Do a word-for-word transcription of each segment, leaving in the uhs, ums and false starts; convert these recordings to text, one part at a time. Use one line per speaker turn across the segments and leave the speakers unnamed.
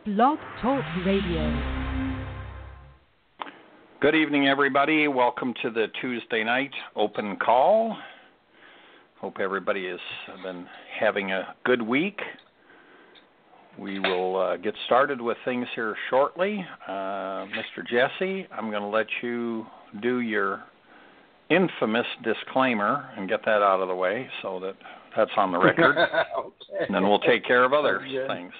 Blog Talk Radio.
Good evening, everybody. Welcome to the Tuesday night open call. Hope everybody has been having a good week. We will uh, get started with things here shortly. Uh, Mister Jesse, I'm going to let you do your infamous disclaimer and get that out of the way so that that's on the record. Okay. And then we'll take care of other things.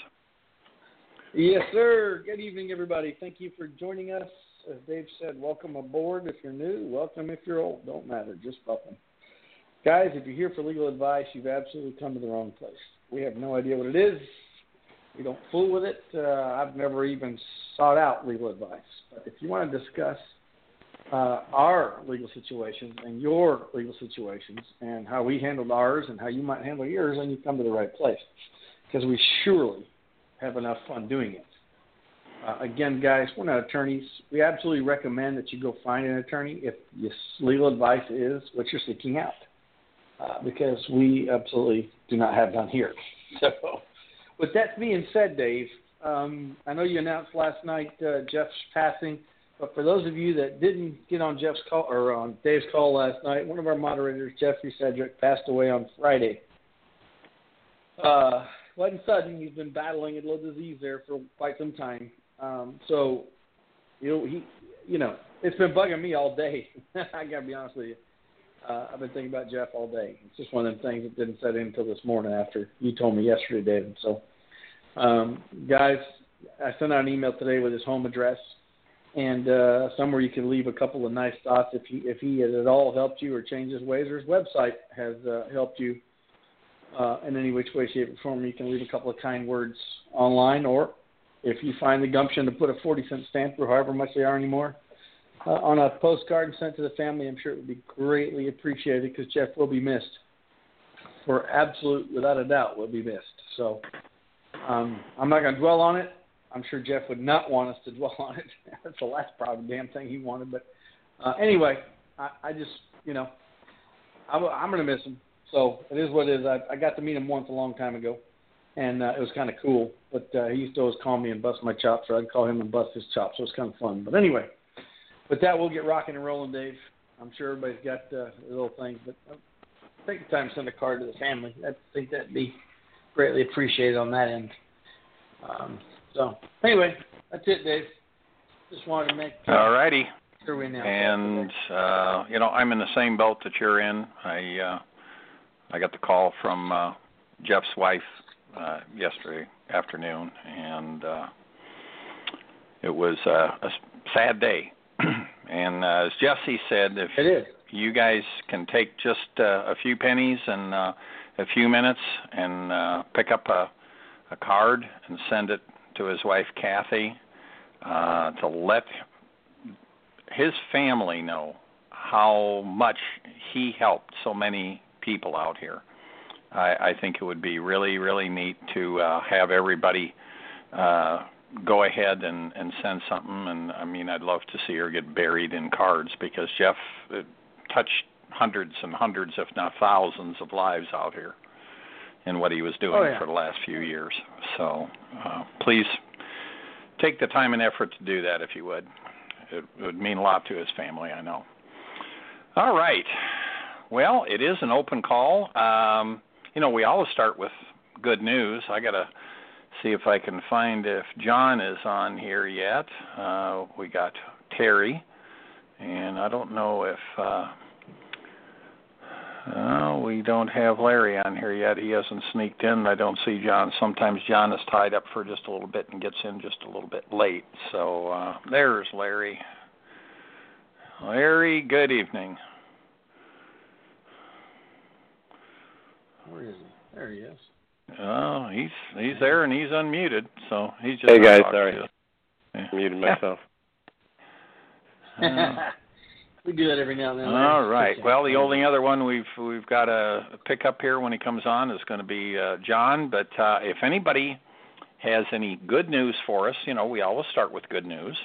Yes, sir. Good evening, everybody. Thank you for joining us. As Dave said, welcome aboard if you're new. Welcome if you're old. Don't matter. Just welcome. Guys, if you're here for legal advice, you've absolutely come to the wrong place. We have no idea what it is. We don't fool with it. Uh, I've never even sought out legal advice. But if you want to discuss uh, our legal situations and your legal situations and how we handled ours and how you might handle yours, then you come to the right place. Because we surely have enough fun doing it. Uh, again, guys, we're not attorneys. We absolutely recommend that you go find an attorney if your legal advice is what you're seeking out, uh, because we absolutely do not have none here. So, with that being said, Dave, um, I know you announced last night uh, Jeff's passing, but for those of you that didn't get on Jeff's call or on Dave's call last night, one of our moderators, Jeffrey Cedric, passed away on Friday. Uh, All of a sudden, he's been battling a little disease there for quite some time. Um, so, you know, he, you know, it's been bugging me all day. I got to be honest with you. Uh, I've been thinking about Jeff all day. It's just one of them things that didn't set in until this morning after you told me yesterday, David. So, um, guys, I sent out an email today with his home address and uh, somewhere you can leave a couple of nice thoughts if he, if he has at all helped you or changed his ways, or his website has uh, helped you. Uh, in any which way, shape, or form, you can leave a couple of kind words online, or if you find the gumption to put a forty cent stamp, or however much they are anymore, uh, on a postcard and sent to the family, I'm sure it would be greatly appreciated, because Jeff will be missed. For absolute, without a doubt, will be missed. So um, I'm not going to dwell on it. I'm sure Jeff would not want us to dwell on it. That's the last probably damn thing he wanted. But uh, anyway, I, I just, you know, I'm, I'm going to miss him. So it is what it is. I, I got to meet him once a long time ago, and uh, it was kind of cool. But uh, he used to always call me and bust my chops, or I'd call him and bust his chops. So it was kind of fun. But anyway, with that, we'll get rocking and rolling, Dave. I'm sure everybody's got uh, little things, but uh, take the time to send a card to the family. I think that'd be greatly appreciated on that end. Um, so anyway, that's it, Dave. Just wanted to make uh,
all righty.
Sure we announced
and uh, you know, I'm in the same boat that you're in. I. Uh, I got the call from uh, Jeff's wife uh, yesterday afternoon, and uh, it was uh, a sad day. and uh, as Jesse said, if
it is.
you guys can take just uh, a few pennies and uh, a few minutes and uh, pick up a, a card and send it to his wife, Kathy, uh, to let his family know how much he helped so many people out here. I, I think it would be really, really neat to uh, have everybody uh, go ahead and, and send something. And, I mean, I'd love to see her get buried in cards, because Jeff uh, touched hundreds and hundreds, if not thousands, of lives out here in what he was doing
oh, yeah.
for the last few years. So uh, please take the time and effort to do that if you would. It, it would mean a lot to his family, I know. All right. Well, it is an open call. Um, you know, we always start with good news. I got to see if I can find if John is on here yet. Uh, we got Terry, and I don't know if uh, uh, we don't have Larry on here yet. He hasn't sneaked in. I don't see John. Sometimes John is tied up for just a little bit and gets in just a little bit late. So uh, there's Larry. Larry, good evening.
Where is he? There he is.
Oh, he's he's there and he's unmuted, so he's just.
Hey guys, sorry,
yeah.
muted myself.
uh, we do that every now and then.
All right. Well, the only other one we've we've got to pick up here when he comes on is going to be uh, John. But uh, if anybody has any good news for us, you know, we always start with good news.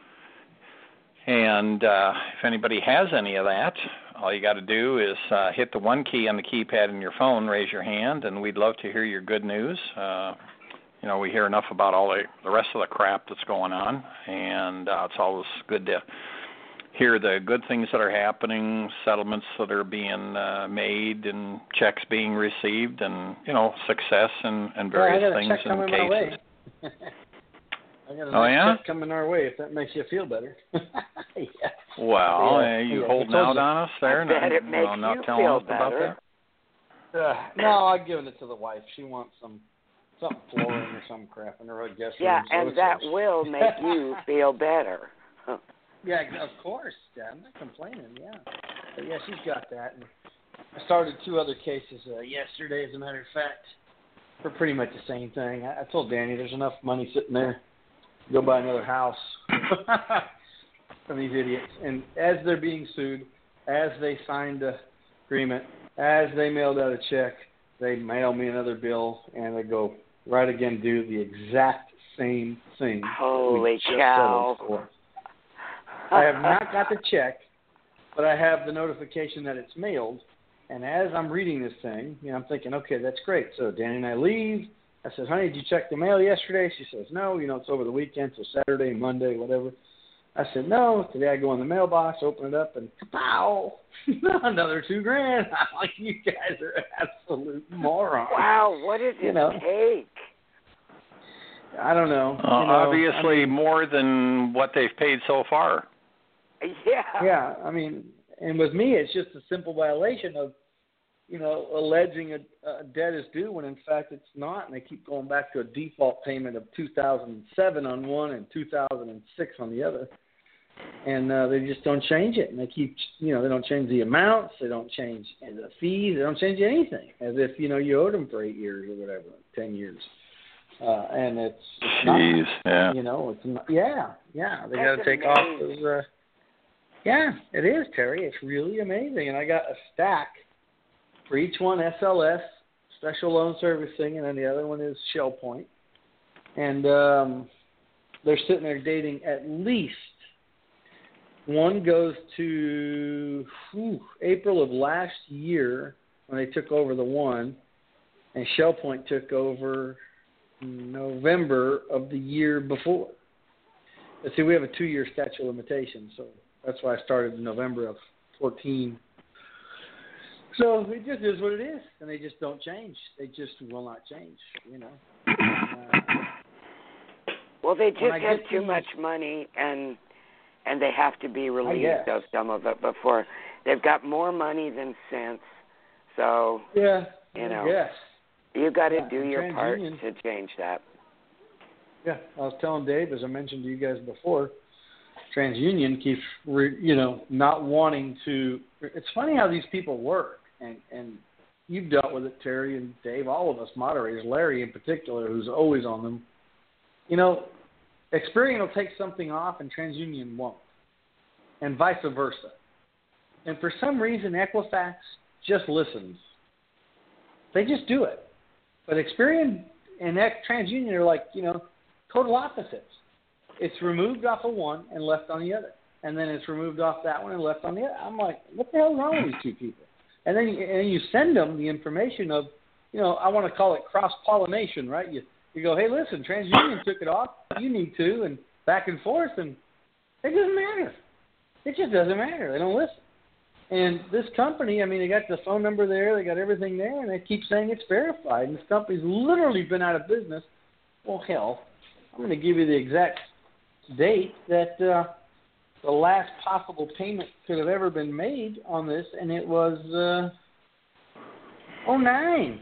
And uh, if anybody has any of that, all you got to do is uh, hit the one key on the keypad in your phone, raise your hand, and we'd love to hear your good news. Uh, you know, we hear enough about all the, the rest of the crap that's going on, and uh, it's always good to hear the good things that are happening, settlements that are being uh, made, and checks being received, and, you know, success and, and various
well, I got a
things
check coming
and
my way.
cases.
I got a
Oh,
nice
yeah?
check coming our way, if that makes you feel better. yeah.
Well,
yeah.
uh, you
yeah.
holding
told
out
you.
on us there?
I bet
not,
it
you
makes
know, not
you
telling
feel
us about
better.
that?
Uh, no, I've given it to the wife. She wants some something flooring or some crap in her guest
Yeah,
room. So
and
it's
that
yours.
will make you feel better.
Yeah, of course. Yeah, I'm not complaining. Yeah, but yeah, she's got that. And I started two other cases uh, yesterday, as a matter of fact, for pretty much the same thing. I, I told Danny there's enough money sitting there to go buy another house from these idiots. And as they're being sued, as they signed the agreement, as they mailed out a check, they mail me another bill, and they go right again do the exact same thing.
Holy
we
cow.
just settled for. I have not got the check, but I have the notification that it's mailed. And as I'm reading this thing, you know, I'm thinking, okay, that's great. So Danny and I leave. I said, honey, did you check the mail yesterday? She says, no, you know, it's over the weekend, so Saturday, Monday, whatever. I said, no. Today I go in the mailbox, open it up, and pow, another two grand. I'm like, you guys are absolute morons.
Wow, what does it
you know,
take?
I don't know.
Uh,
you know
obviously,
I mean,
more than what they've paid so far.
Yeah.
Yeah, I mean, and with me, it's just a simple violation of, you know, alleging a, a debt is due when in fact it's not, and they keep going back to a default payment of two thousand seven on one and two thousand six on the other, and uh, they just don't change it, and they keep, you know, they don't change the amounts, they don't change the fees, they don't change anything, as if, you know, you owed them for eight years or whatever, ten years, uh, and it's, it's
Jeez,
not,
yeah.
you know, it's not, yeah, yeah, they got
That's
to take
amazing.
off those. Uh, Yeah, it is, Terry. It's really amazing. And I got a stack for each one, S L S, Special Loan Servicing, and then the other one is Shell Point. And um, they're sitting there dating at least. One goes to whew, April of last year when they took over the one, and Shell Point took over November of the year before. Let's see, we have a two-year statute of limitations, so that's why I started in November of fourteen. So it just is what it is, and they just don't change. They just will not change, you know. And, uh,
Well, they just
I
have
get
too
these-
much money, and and they have to be relieved
guess.
of some of it before. They've got more money than sense, so
yeah,
you know,
yes.
you got to
Yeah,
do
and
your part
TransUnion-
to change that.
Yeah, I was telling Dave, as I mentioned to you guys before, TransUnion keeps, re, you know, not wanting to. It's funny how these people work, and and you've dealt with it, Terry and Dave, all of us moderators, Larry in particular, who's always on them. You know, Experian will take something off, and TransUnion won't, and vice versa. And for some reason, Equifax just listens. They just do it. But Experian and TransUnion are like, you know, total opposites. It's removed off of one and left on the other. And then it's removed off that one and left on the other. I'm like, what the hell is wrong with these two people? And then you, and you send them the information of, you know, I want to call it cross-pollination, right? You you go, hey, listen, TransUnion took it off. You need to, and back and forth. And it doesn't matter. It just doesn't matter. They don't listen. And this company, I mean, they got the phone number there. They got everything there. And they keep saying it's verified. And this company's literally been out of business. Well, hell, I'm going to give you the exact date that uh, the last possible payment could have ever been made on this, and it was uh, oh nine.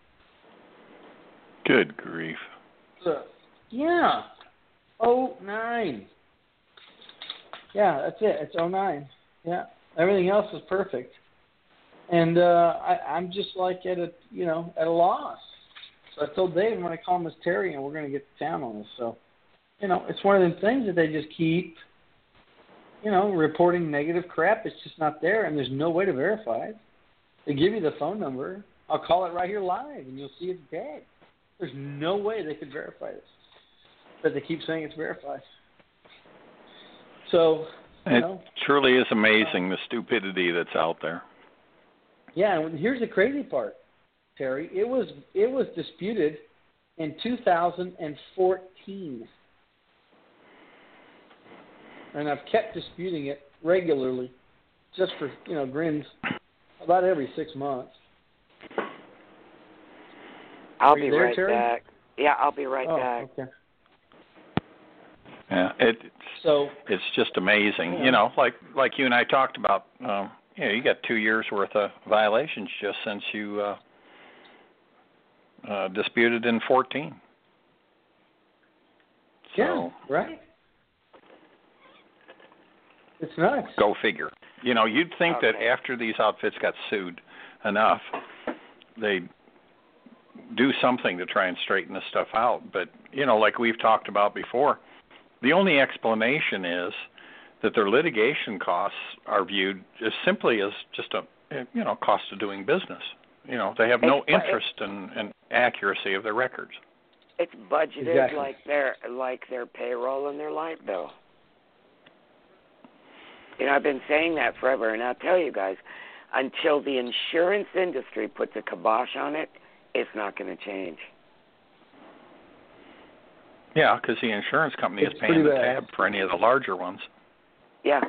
Good grief.
So, yeah, oh nine. Yeah, that's it. It's oh nine. Yeah, everything else is perfect, and uh, I, I'm just like at a you know at a loss. So I told Dave I'm going to call Miss Terry, and we're going to get to town on this. So. You know, it's one of them things that they just keep, you know, reporting negative crap. It's just not there, and there's no way to verify it. They give you the phone number. I'll call it right here live, and you'll see it's dead. There's no way they could verify this. But they keep saying it's verified. So, you
it
know.
truly is amazing, the stupidity that's out there.
Yeah, and here's the crazy part, Terry. It was it was disputed in two thousand fourteen. And I've kept disputing it regularly, just for, you know, grins, about every six months.
I'll
Are
be
you there,
right
Terry?
back. Yeah, I'll be right
oh,
back.
Okay.
Yeah, it, it's
So
it's just amazing.
Yeah.
You know, like like you and I talked about. Um, you know, you got two years worth of violations just since you uh, uh, disputed in fourteen. So,
yeah, right. It's nuts.
Go figure. You know, you'd think
Okay.
that after these outfits got sued enough, they'd do something to try and straighten this stuff out. But, you know, like we've talked about before, the only explanation is that their litigation costs are viewed as simply as just a, you know, cost of doing business. You know, they have no
It's-
interest in, in accuracy of their records.
It's budgeted
Exactly.
like their like their payroll and their light bill. You know, I've been saying that forever, and I'll tell you guys, until the insurance industry puts a kibosh on it, it's not going to change.
Yeah, because the insurance company
It's
is paying
pretty
the
bad.
tab for any of the larger ones.
Yeah.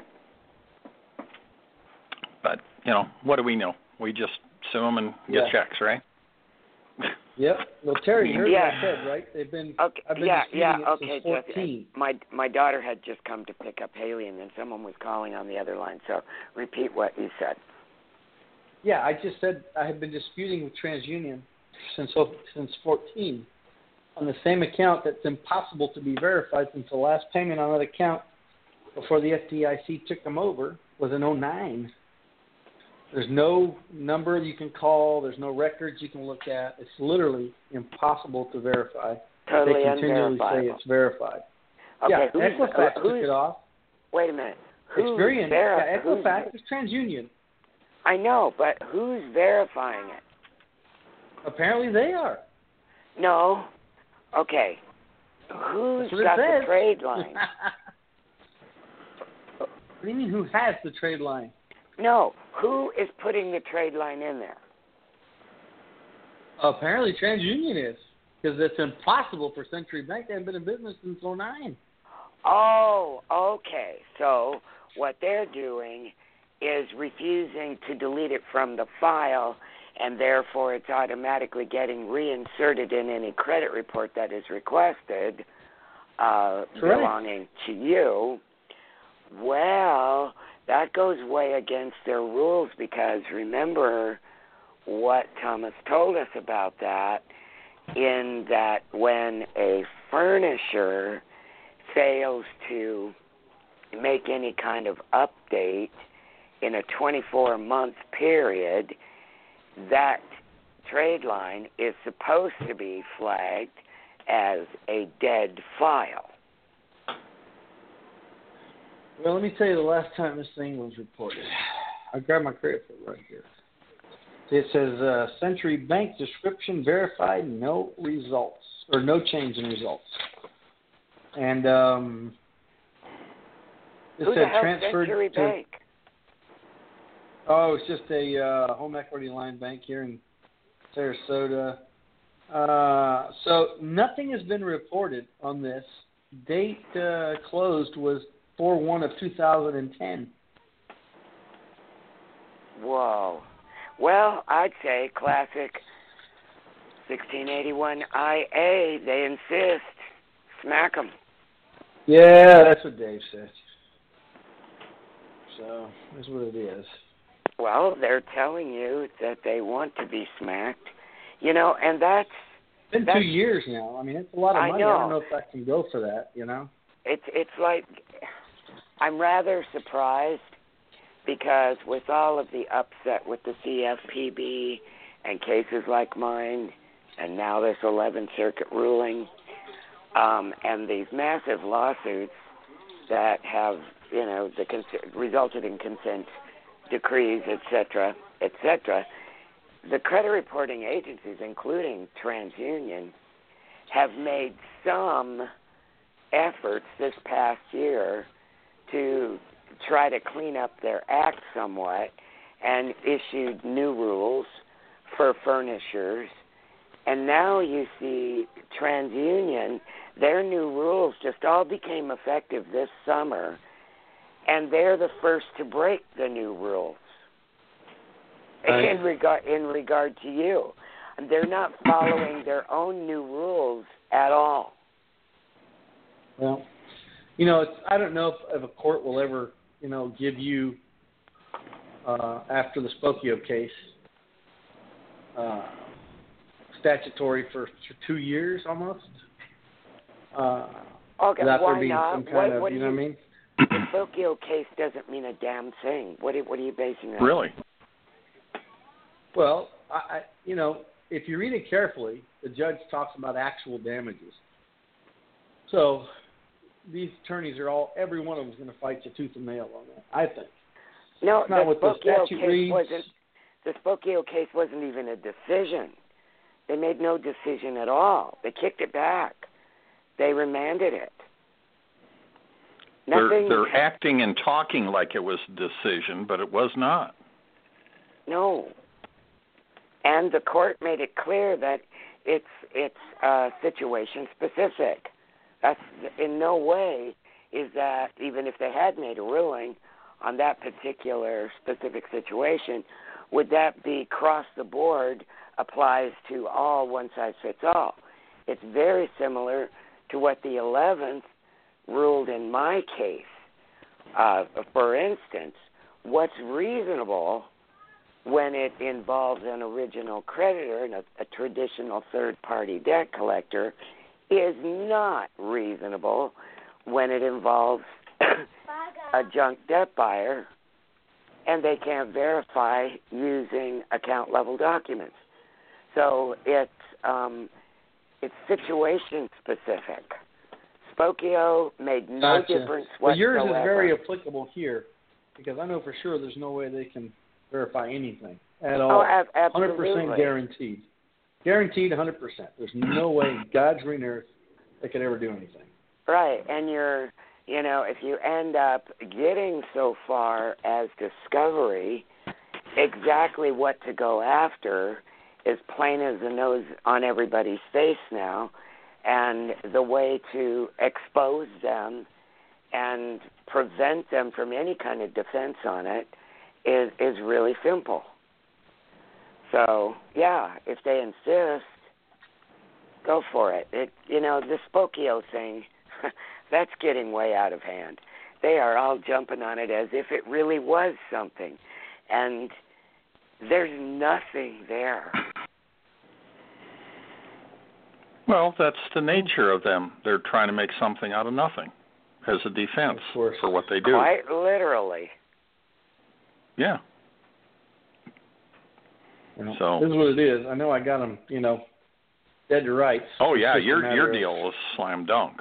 But, you know, what do we know? We just sue them and get
Yeah.
checks, right?
Yep. Well, Terry, you heard
Yeah.
what I said, right? They've been.
Okay.
I've been
yeah.
disputing
Yeah.
it
Okay.
since
Jesse,
fourteen.
my my daughter had just come to pick up Haley, and then someone was calling on the other line. So repeat what you said.
Yeah, I just said I have been disputing with TransUnion since since fourteen on the same account that's impossible to be verified since the last payment on that account before the F D I C took them over was in oh nine. There's no number you can call. There's no records you can look at. It's literally impossible to verify.
Totally
they continually say
unverifiable.
it's verified.
Okay.
yeah,
who's,
Equifax
who's,
took it off.
Wait a minute.
It's
Who's
very in,
veri-
yeah,
who's-
Equifax is TransUnion.
I know, but who's verifying it?
Apparently they are.
No. Okay. Who's
That's what it
got
says.
the trade line?
What do you mean who has the trade line?
No. Who is putting the trade line in there?
Apparently TransUnion is, because it's impossible for Century Bank. They haven't been in business since oh nine.
Oh, okay. So what they're doing is refusing to delete it from the file, and therefore it's automatically getting reinserted in any credit report that is requested uh, belonging to you. Well, that goes way against their rules, because remember what Thomas told us about that, in that when a furnisher fails to make any kind of update in a twenty-four month period, that trade line is supposed to be flagged as a dead file.
Well, let me tell you the last time this thing was reported. I grabbed my credit report right here. It says uh, Century Bank description verified, no results, or no change in results. And um, it
Who
said
the hell
transferred
Century
to.
Bank?
Oh, it's just a uh, home equity line bank here in Sarasota. Uh, so nothing has been reported on this. Date uh, closed was four one of two thousand ten.
Whoa. Well, I'd say classic sixteen eighty-one I A. They insist. Smack 'em.
Yeah, that's what Dave said. So that's what it is.
Well, they're telling you that they want to be smacked. You know, and that's...
It's been
that's,
two years now. I mean, it's a lot of
I
money.
know.
I don't know if I can go for that, you know?
It's it's like... I'm rather surprised, because with all of the upset with the C F P B and cases like mine, and now this eleventh Circuit ruling, um, and these massive lawsuits that have, you know, the cons- resulted in consent decrees, et cetera, et cetera, the credit reporting agencies, including TransUnion, have made some efforts this past year to try to clean up their act somewhat, and issued new rules for furnishers And now you see TransUnion, their new rules just all became effective this summer, and they're the first to break the new rules
Right.
in regard in regard to you. They're not following their own new rules at all.
Well, you know, it's, I don't know if, if a court will ever, you know, give you, uh, after the Spokio case, uh, statutory for, for two years almost. Uh,
Okay,
without
why
there being
not?
some kind
What,
of,
what
you
do
know
you,
what I mean?
the Spokio case doesn't mean a damn thing. What, what are you basing that on?
Really?
Well, I, I, you know, if you read it carefully, the judge talks about actual damages. So these attorneys are all, every one of them is going to fight you tooth and nail on that, I think.
No,
It's not
the
what the
Spokio
statute
case
reads.
wasn't. The Spokio case wasn't even a decision. They made no decision at all. They kicked it back. They remanded it.
They're,
Nothing.
they're acting and talking like it was a decision, but it was not.
No. And the court made it clear that it's it's uh, situation specific. That's in no way is that, even if they had made a ruling on that particular specific situation, would that be across the board, applies to all, one size fits all. It's very similar to what the eleventh ruled in my case. Uh, for instance, what's reasonable when it involves an original creditor and a, a traditional third-party debt collector is not reasonable when it involves a junk debt buyer and they can't verify using account-level documents. So it's um, it's situation-specific. Spokio made no
Gotcha.
difference
But
whatsoever.
yours is very applicable here because I know for sure there's no way they can verify anything at all.
Oh, ab- absolutely.
one hundred percent guaranteed. Guaranteed one hundred percent. There's no way God's green earth they could ever do anything.
Right, and you're, you know, if you end up getting so far as discovery, exactly what to go after is plain as the nose on everybody's face now, and the way to expose them and prevent them from any kind of defense on it is is really simple. So, yeah, if they insist, go for it. It you know, the Spokio thing, that's getting way out of hand. They are all jumping on it as if it really was something. And there's nothing there.
Well, that's the nature of them. They're trying to make something out of nothing as a defense
Of course.
for what they do.
Quite literally.
Yeah.
You know,
So-
this is what it is. I know I got them, you know, dead to rights.
Oh, yeah,
It's just a
your
matter
your
of,
deal was slam dunk.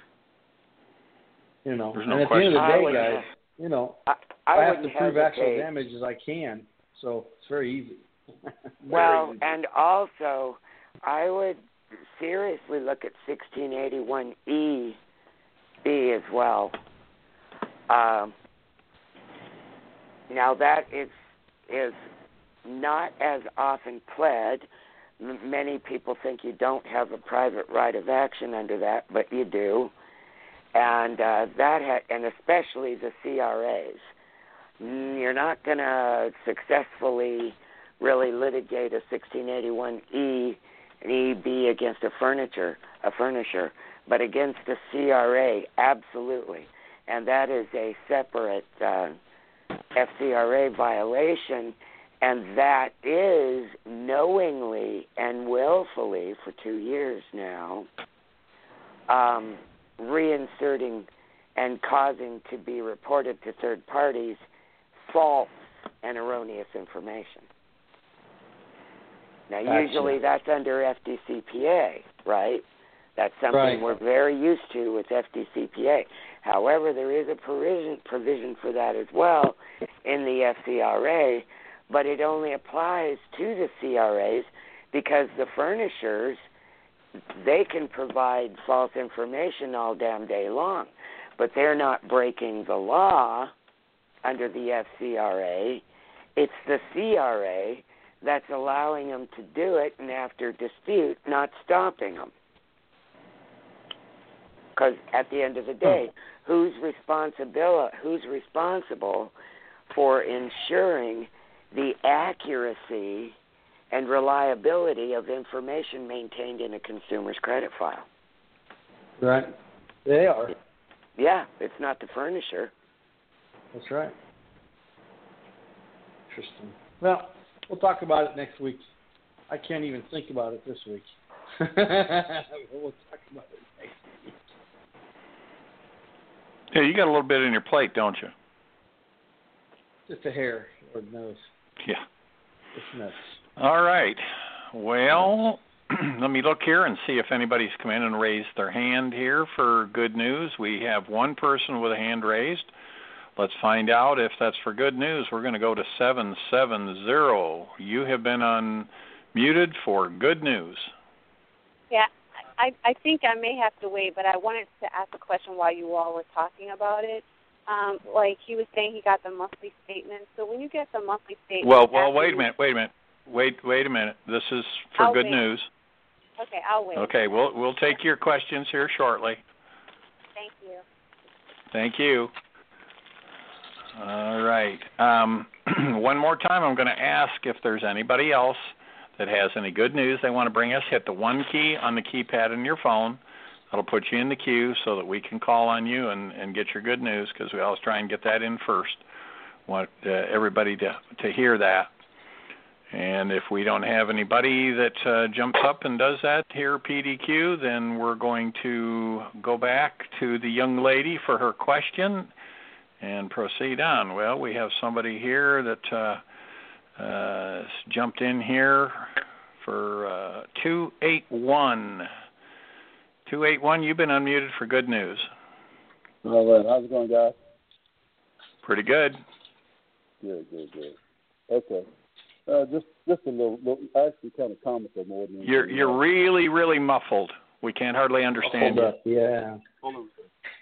You know,
There's no
and at the end of the
question. I
day,
would-
guys, you know,
I,
I,
I
have to
wouldn't
prove actual
hesitate.
damage as I can, so it's very easy. Very
Well,
easy.
and also, I would seriously look at sixteen eighty-one E B as well. Um, now that is is not as often pled. M- many people think you don't have a private right of action under that, but you do, and uh, that ha- and especially the C R As. Mm, You're not going to successfully really litigate a sixteen eighty-one E and E B against a furniture, a furnisher, but against a C R A, absolutely. And that is a separate uh, F C R A violation, and that is knowingly and willfully for two years now um, reinserting and causing to be reported to third parties false and erroneous information. Now,
Gotcha.
usually that's under F D C P A, right? That's something
Right.
we're very used to with F D C P A. However, there is a provision provision for that as well in the F C R A, but it only applies to the C R As because the furnishers, they can provide false information all damn day long, but they're not breaking the law under the F C R A. It's the C R A that's allowing them to do it, and after dispute, not stopping them. Because at the end of the day, who's responsible? Who's responsible for ensuring the accuracy and reliability of information maintained in a consumer's credit file?
Right. They are.
Yeah, it's not the furnisher.
That's right. Interesting. Well, we'll talk about it next week. I can't even think about it this week. We'll talk about it next week.
Yeah, you got a little bit in your plate, don't you?
Just a hair, Lord knows.
Yeah.
It's nuts.
All right. Well, let me look here and see if anybody's come in and raised their hand here for good news. We have one person with a hand raised. Let's find out if that's for good news. We're going to go to seven seven zero. You have been unmuted for good news.
Yeah, I, I think I may have to wait, but I wanted to ask a question while you all were talking about it. Um, like he was saying he got the monthly statement. So when you get the monthly statement...
Well, well, wait a minute, wait a minute. Wait, wait a minute. This is for
I'll
good
wait.
news.
Okay, I'll wait.
Okay, we'll we'll take your questions here shortly.
Thank you.
Thank you. All right. Um, one more time, I'm going to ask if there's anybody else that has any good news they want to bring us. Hit the one key on the keypad in your phone. That'll put you in the queue so that we can call on you and, and get your good news, because we always try and get that in first. Want uh, everybody to, to hear that. And if we don't have anybody that uh, jumps up and does that here, P D Q, then we're going to go back to the young lady for her question and proceed on. Well, we have somebody here that uh, uh, jumped in here for uh, two eight one. two eight one, you've been unmuted for good news.
All right. How's it going, guys?
Pretty good.
Good, good, good. Okay. Uh, just, just a little, little, actually kind of comical more than anything.
You're, you're really, really muffled. We can't hardly understand
Hold
you.
up. Yeah.
Hold on.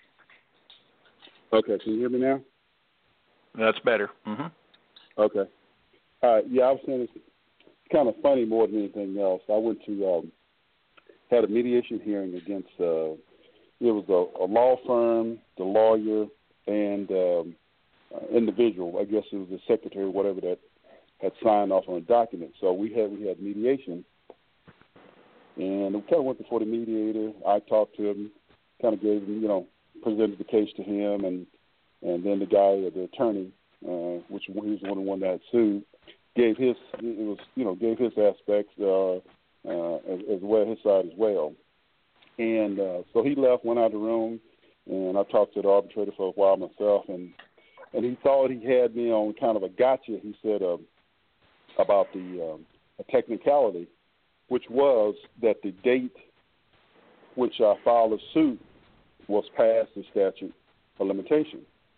Okay, can you hear me now?
That's better. Mm-hmm.
Okay. All right. Yeah, I was saying it's kind of funny more than anything else. I went to um, had a mediation hearing against. Uh, it was a, a law firm, the lawyer, and um, uh, individual. I guess it was the secretary, whatever that had signed off on a document. So we had we had mediation, and we kind of went before the mediator. I talked to him, kind of gave him, you know, presented the case to him, and and then the guy, the attorney, uh, which he was one of the one that had sued, gave his it was you know gave his aspects uh, uh, as, as well, his side as well, and uh, so he left, went out of the room, and I talked to the arbitrator for a while myself, and and he thought he had me on kind of a gotcha. He said uh, about the um, a technicality, which was that the date which I filed a suit was past the statute of limitation.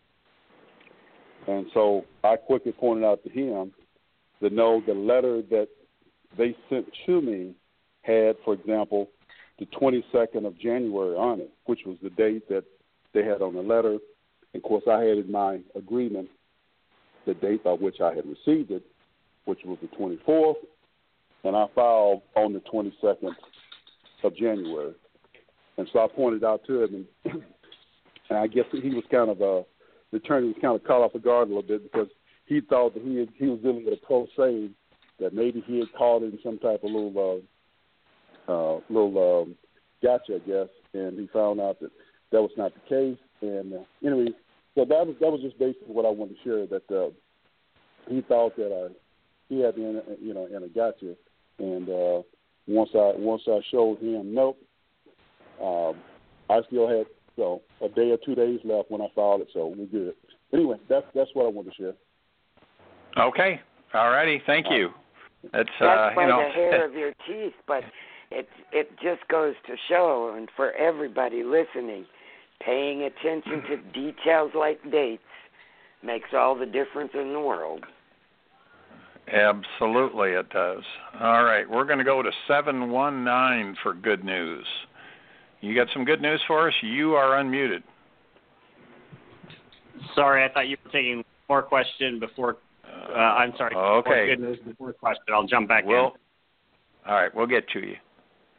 And so I quickly pointed out to him that no, the letter that they sent to me had, for example, the twenty-second of January on it, which was the date that they had on the letter. And of course, I had in my agreement the date by which I had received it, which was the twenty-fourth, and I filed on the twenty-second of January. And so I pointed out to him, and, and I guess he was kind of, uh, the attorney was kind of caught off the guard a little bit, because he thought that he had, he was dealing with a pro se, that maybe he had caught in some type of little, uh, uh, little um, gotcha, I guess, and he found out that that was not the case. And uh, anyway, so that was that was just basically what I wanted to share, that uh, he thought that uh, he had me in, a, you know, in a gotcha, and uh, once I once I showed him, nope. Um, I still had so a day or two days left when I filed it, so we're good. Anyway, that's that's what I wanted to share.
Okay, all righty, thank you. That's,
That's
uh,
by
you know,
the hair of your teeth, but it it just goes to show, and for everybody listening, paying attention to details like dates makes all the difference in the world.
Absolutely, it does. All right, we're going to go to seven one nine for good news. You got some good news for us? You are unmuted.
Sorry, I thought you were taking more question before Uh, I'm sorry.
Okay.
Good news before question. I'll jump back
we'll,
in.
All right, we'll get to you.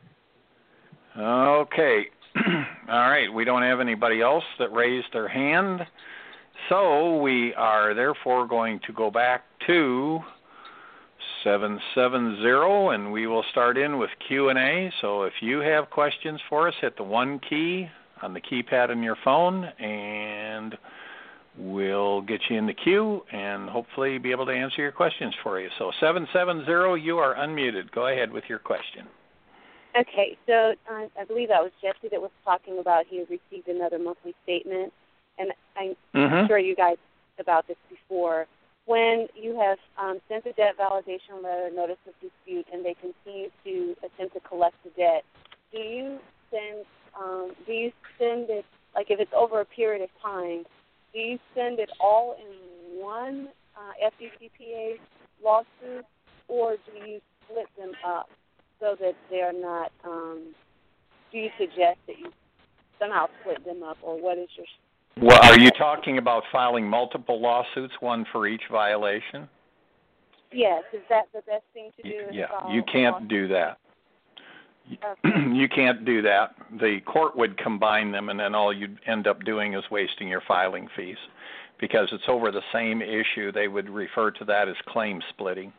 Okay. All right, we don't have anybody else that raised their hand, so we are therefore going to go back to seven seven zero, and we will start in with Q and A. So if you have questions for us, hit the one key on the keypad on your phone, and we'll get you in the queue and hopefully be able to answer your questions for you. So seven seven zero, you are unmuted. Go ahead with your question.
Okay, so uh, I believe that was Jesse that was talking about he had received another monthly statement, and I'm
mm-hmm.
sure you guys about this before. When you have um, sent a debt validation letter, notice of dispute, and they continue to attempt to collect the debt, do you send um, do you send it, like if it's over a period of time, do you send it all in one uh, F D C P A lawsuit, or do you split them up so that they're not, um, do you suggest that you somehow split them up, or what is your...
Well, are you talking about filing multiple lawsuits, one for each violation?
Yes, is that the best thing to do?
Yeah, you can't do that.
Okay.
You can't do that. The court would combine them, and then all you'd end up doing is wasting your filing fees. Because it's over the same issue, they would refer to that as claim splitting.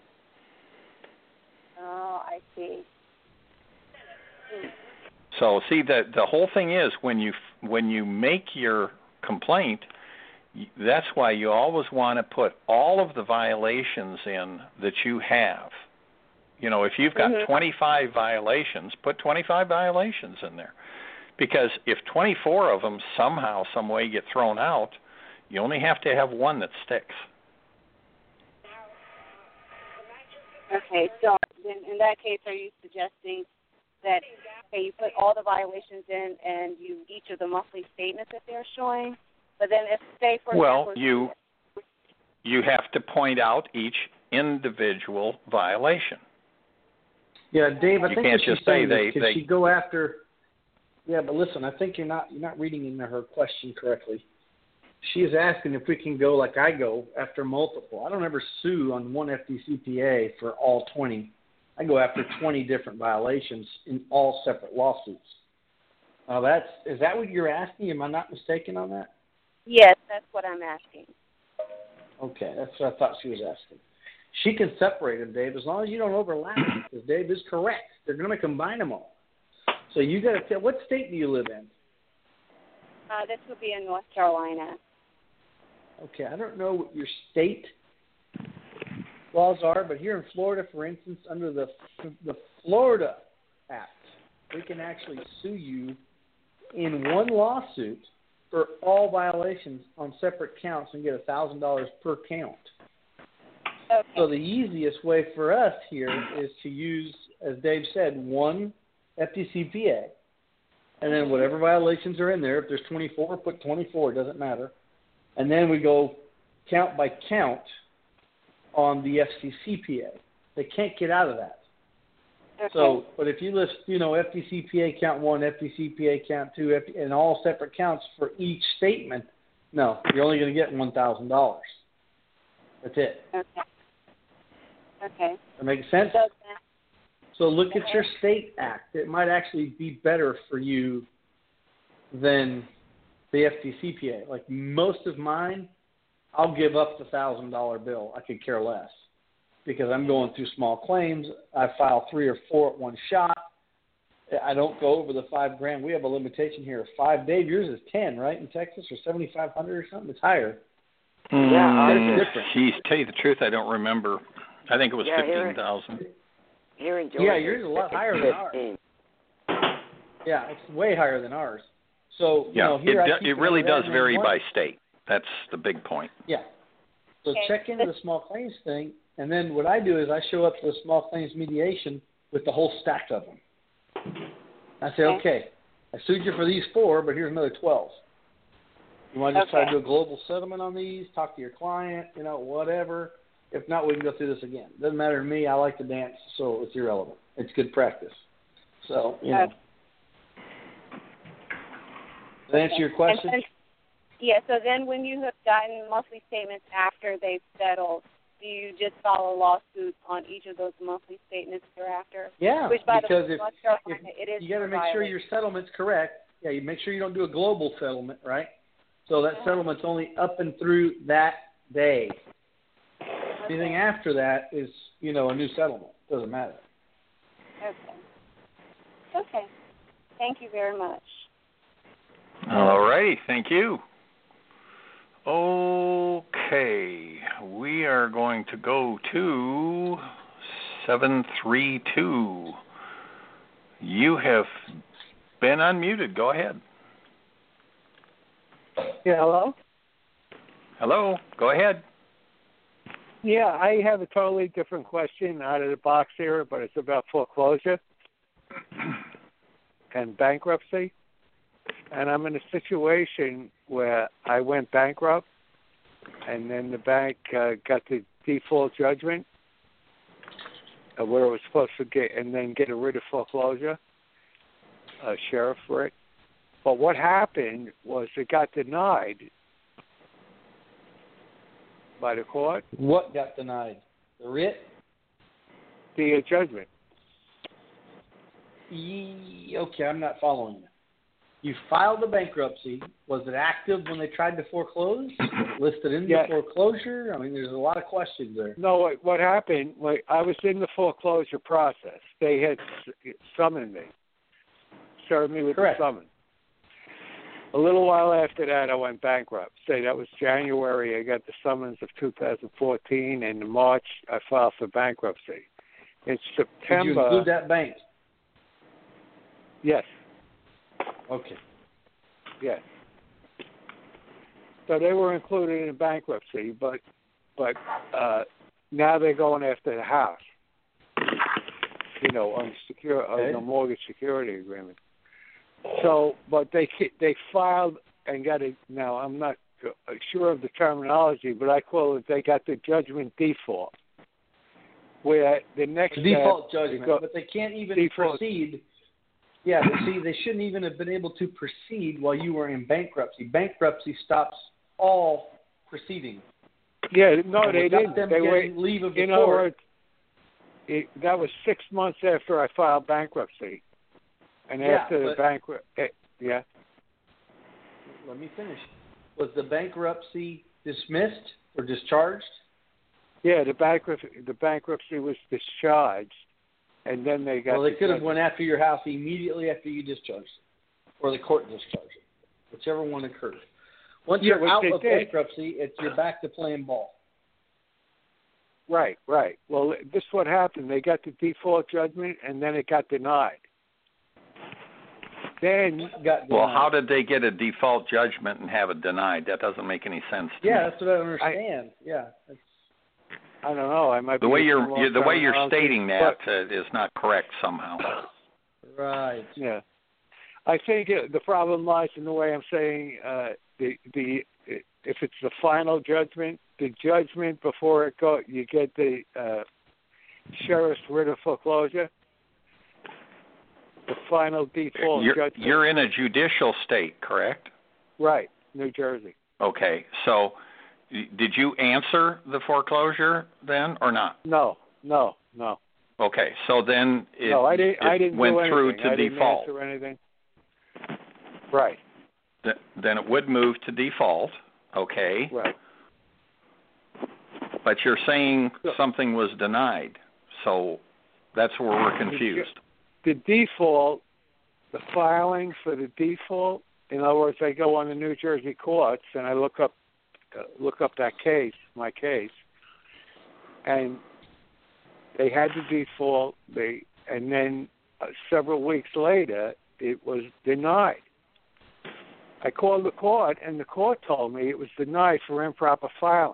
Oh, I see. Hmm.
So, see, the the whole thing is when you when you make your complaint, that's why you always want to put all of the violations in that you have. You know, if you've got
mm-hmm.
twenty-five violations, put twenty-five violations in there. Because if twenty-four of them somehow, some way get thrown out, you only have to have one that sticks.
Okay, so in, in that case, are you suggesting that, okay, you put all the violations in and you each of the monthly statements that they're showing, but then if, say, for
well,
example...
you you have to point out each individual violation.
Yeah, Dave, I
you
think
can't
what she's
just say
saying
they,
is, could
they,
she go after... Yeah, but listen, I think you're not you're not reading into her question correctly. She is asking if we can go like I go after multiple. I don't ever sue on one F D C P A for all twenty. I go after twenty different violations in all separate lawsuits. Uh, that's is that what you're asking? Am I not mistaken on that?
Yes, that's what I'm asking.
Okay, that's what I thought she was asking. She can separate them, Dave, as long as you don't overlap them, because Dave is correct. They're going to combine them all. So you got to tell, what state do you live in?
Uh, this would be in North Carolina.
Okay, I don't know what your state laws are, but here in Florida, for instance, under the the Florida Act, we can actually sue you in one lawsuit for all violations on separate counts and get one thousand dollars per count.
Okay.
So the easiest way for us here is to use, as Dave said, one F D C P A, and then whatever violations are in there, if there's twenty-four, put twenty-four, it doesn't matter. And then we go count by count on the F C C P A. They can't get out of that.
Okay.
So, but if you list, you know, F D C P A count one, F D C P A count two, F D, and all separate counts for each statement, no, you're only going to get one thousand dollars. That's it.
Okay. Okay.
That make sense?
So,
so look at your state act. It might actually be better for you than the F D C P A. Like most of mine, I'll give up the one thousand dollars bill. I could care less because I'm going through small claims. I file three or four at one shot. I don't go over the five grand. We have a limitation here of five. Dave, yours is ten, right, in Texas, or seventy-five hundred or something? It's higher.
Mm,
Yeah, ours
is
different. Geez, tell you the truth, I don't remember. I think it was
Yeah,
fifteen thousand.
Here in Georgia,
Yeah, yours is a lot higher than ours. Yeah, it's way higher than ours. So, you
Yeah,
know, here
it,
I
do,
keep
it really does
an
vary
one.
by state. That's the big point.
Yeah. So
Okay.
check into the small claims thing, and then what I do is I show up to the small claims mediation with the whole stack of them. I say,
Okay.
okay, I sued you for these four, but here's another twelve. You want to just try to
Okay.
do a global settlement on these, talk to your client, you know, whatever. If not, we can go through this again. Doesn't matter to me. I like to dance, so it's irrelevant. It's good practice. So, you know.
Okay.
Does that answer your question?
And, and, yeah, so then when you have gotten monthly statements after they've settled, do you just file a lawsuit on each of those monthly statements thereafter?
Yeah,
Which, by
because
the way,
if,
North
if
Carolina, it is
you got to make sure
violation.
your settlement's correct. Yeah, you make sure you don't do a global settlement, right? So that settlement's only up and through that day.
Okay.
Anything after that is, you know, a new settlement. Doesn't matter.
Okay. Okay. Thank you very much.
All righty, thank you. Okay, we are going to go to seven three two. You have been unmuted. Go ahead.
Yeah, hello?
Hello, go ahead.
Yeah, I have a totally different question out of the box here, but it's about foreclosure and bankruptcy. And I'm in a situation where I went bankrupt, and then the bank uh, got the default judgment uh, where it was supposed to get, and then get a writ of foreclosure, a sheriff writ. But what happened was it got denied by the court.
What got denied? The writ?
The uh, judgment.
E- okay, I'm not following you. You filed a bankruptcy. Was it active when they tried to foreclose? Listed in
Yeah.
the foreclosure? I mean, there's a lot of questions there.
No, what, what happened, like, I was in the foreclosure process. They had s- summoned me, served me with
Correct.
a summons. A little while after that, I went bankrupt. Say that was January. I got the summons of two thousand fourteen, and in March, I filed for bankruptcy. In September,
Did you include that bank?
yes,
Okay.
yes. So they were included in bankruptcy, but but uh, now they're going after the house. You know, on the secure
Okay.
on the mortgage security agreement. So, but they they filed and got it. Now, I'm not sure of the terminology, but I call it they got the judgment default, where the next
The default
step,
judgment,
go-
but they can't even
default.
proceed. Yeah, but see, they shouldn't even have been able to proceed while you were in bankruptcy. Bankruptcy stops all proceedings.
Yeah, no,
And
they
without
didn't.
them
They were,
getting leave of the
in other
court.
words, it, that was six months after I filed bankruptcy, and
Yeah,
after the
but-
bankrupt, eh, yeah.
Let me finish. Was the bankruptcy dismissed or discharged?
Yeah, the bankruptcy the bankruptcy was discharged, and then they got.
Well, they
the
could have
judgment.
went after your house immediately after you discharged it, or the court discharged it, whichever one occurred. Once
Yeah,
you're
which
out
they
of
did.
bankruptcy, it's you're back to playing ball.
Right, right. Well, this is what happened. They got the default judgment, and then it got denied. Then,
Got
Well,
denied.
how did they get a default judgment and have it denied? That doesn't make any sense to
Yeah,
me.
that's what I don't understand. yeah, that's,
I don't know. I might
The
be
way
using
you're,
wrong
you the way you're
terminology,
stating that
but-
uh, is not correct somehow.
right.
Yeah, I think it, the problem lies in the way I'm saying uh, the the if it's the final judgment, the judgment before it go, you get the uh, sheriff's writ of foreclosure. The final default
You're,
judgment.
you're in a judicial state, correct?
Right, New Jersey.
Okay, so y- did you answer the foreclosure then or not?
No, no, no.
Okay, so then it,
no, I didn't.
it
I didn't
went
do anything.
through to
I didn't
default.
answer anything. Right,
Th- Then it would move to default, okay?
right.
But you're saying
So-
something was denied, so that's where we're confused.
The default, the filing for the default. In other words, I go on the New Jersey courts and I look up, uh, look up that case, my case, and they had the default. They and then uh, several weeks later, it was denied. I called the court, and the court told me it was denied for improper filing.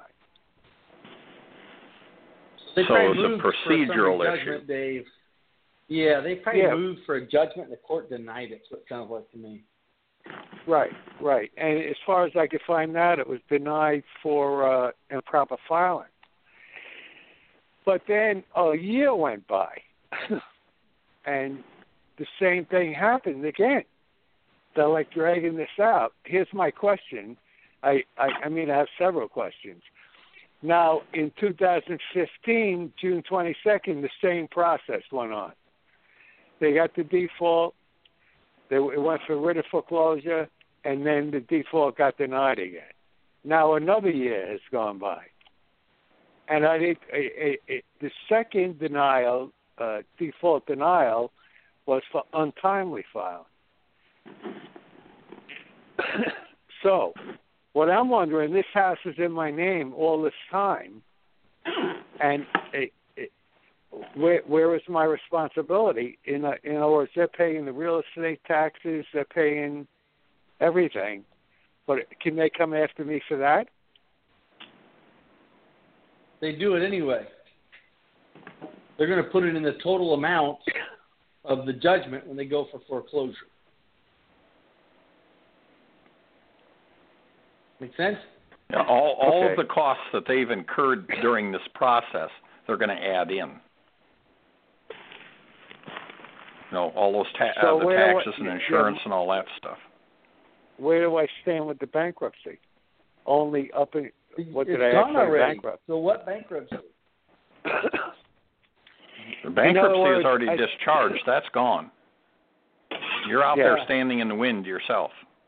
They
So
probably
it was a
moved for summary
procedural
judgment,
issue.
Dave. Yeah, they probably
Yeah.
moved for a judgment, and the court denied it. That's what it sounds like to me.
Right, right. And as far as I could find out, it was denied for uh, improper filing. But then a year went by, and the same thing happened again. They're like dragging this out. Here's my question. I, I, I mean, I have several questions. Now, in two thousand fifteen, June twenty-second, the same process went on. They got the default, they it went for writ of foreclosure, and then the default got denied again. Now another year has gone by. And I think a, a, a, the second denial, uh, default denial, was for untimely filing. So, what I'm wondering, this house is in my name all this time, and it, it, where, where is my responsibility? In, a, in other words, they're paying the real estate taxes, they're paying everything, but can they come after me for that?
They do it anyway. They're going to put it in the total amount of the judgment when they go for foreclosure. Make sense?
Yeah, all all
Okay.
of the costs that they've incurred during this process, they're going to add in. You know, all those ta-
So
uh, the
where do
taxes
I-
and insurance and all that stuff.
Where do I stand with the bankruptcy? Only up in, what did
it's
I
gone
actually
already.
bankrupt?
So what bankruptcy?
The bankruptcy
words,
is already
I-
discharged. That's gone. You're out
Yeah.
there standing in the wind yourself.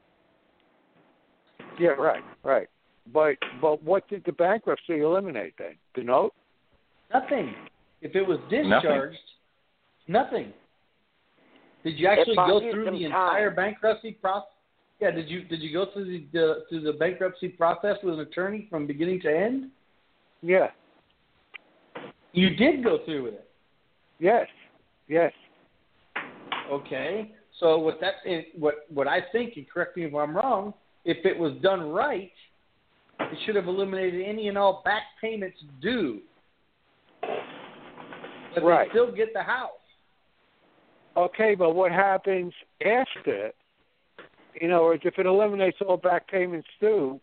Yeah, right, right. But but what did the bankruptcy eliminate then? The note?
Nothing. If it was discharged, nothing. Did you actually
It bought
go
you
through
some
the
time.
entire bankruptcy process? Yeah. Did you did you go through the, the through the bankruptcy process with an attorney from beginning to end?
Yeah.
You did go through with it.
Yes. Yes.
Okay. So what that what what I think, and correct me if I'm wrong, if it was done right, it should have eliminated any and all back payments due. But
Right.
they still get the house.
Okay, but what happens after? In other words, if it eliminates all back payments due,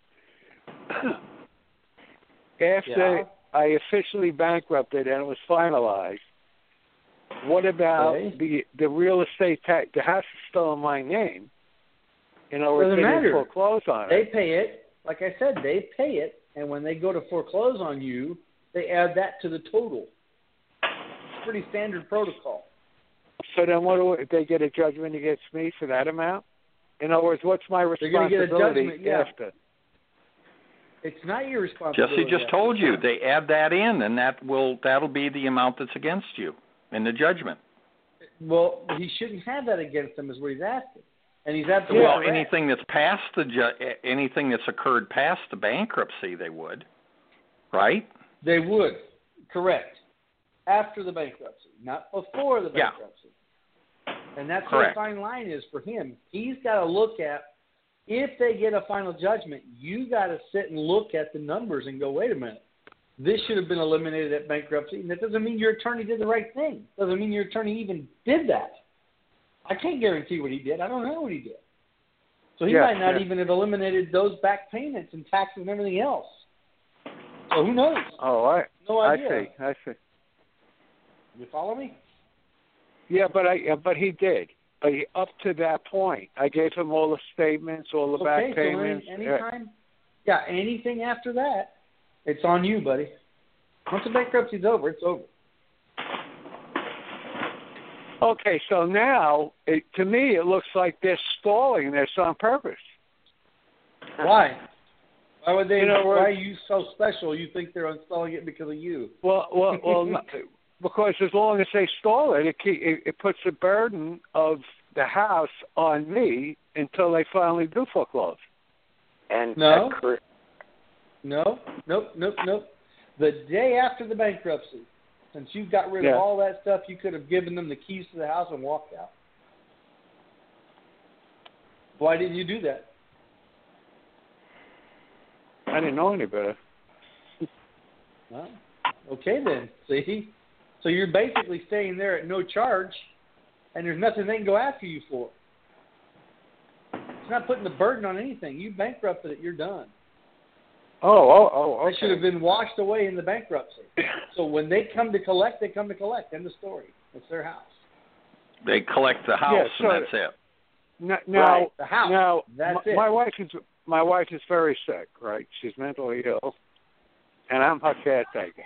after
Yeah.
I officially bankrupted and it was finalized, what about
Okay.
the the real estate tax? The house is still in my name. In other words,
Doesn't
they didn't
matter.
foreclose on
They
it.
pay it. Like I said, they pay it, and when they go to foreclose on you, they add that to the total. It's pretty standard protocol.
So then, what do if they get a judgment against me for that amount? In other words, what's my
They're gonna get a
responsibility
judgment, yeah.
after?
It's not your responsibility.
Jesse just told you they add that in, and that will that'll be the amount that's against you in the judgment.
Well, he shouldn't have that against him, is what he's asking, and he's at the
Well,
correct.
anything that's past the ju- anything that's occurred past the bankruptcy, they would, right?
They would, correct, after the bankruptcy, not before the
Yeah.
bankruptcy. And that's
Correct.
where the fine line is for him. He's got to look at, if they get a final judgment, you got to sit and look at the numbers and go, wait a minute, this should have been eliminated at bankruptcy. And that doesn't mean your attorney did the right thing. Doesn't mean your attorney even did that. I can't guarantee what he did. I don't know what he did. So he
Yeah,
might not
yeah.
even have eliminated those back payments and taxes and everything else. So who knows?
Oh, I
No
I
idea.
see. I see.
You follow me?
Yeah, but I yeah, but he did. But he, up to that point, I gave him all the statements, all the
Okay,
back
so any,
payments. uh,
anytime, yeah, anything after that, it's on you, buddy. Once the bankruptcy's over, it's over.
Okay, so now, it, to me, it looks like they're stalling this on purpose.
Why? Why would they?
You know,
why are
we're-
you so special? You think they're installing it because of you?
Well, well, well, not, because as long as they stall it, it, ke- it, it puts the burden of the house on me until they finally do foreclose.
And
No.
accru-
No, nope, nope, nope. The day after the bankruptcy, since you got rid
Yeah.
of all that stuff, you could have given them the keys to the house and walked out. Why didn't you do that?
I didn't know any better.
Well, okay then. See? So you're basically staying there at no charge, and there's nothing they can go after you for. It's not putting the burden on anything. You bankrupted it, you're done.
Oh, oh, oh, okay.
They should have been washed away in the bankruptcy. So when they come to collect, they come to collect. End of story. It's their house.
They collect the house,
Yeah, so-
and that's it.
N- Now,
Right, the house.
now,
That's
my,
it.
my wife is my wife is very sick. Right, she's mentally ill, and I'm her caretaker.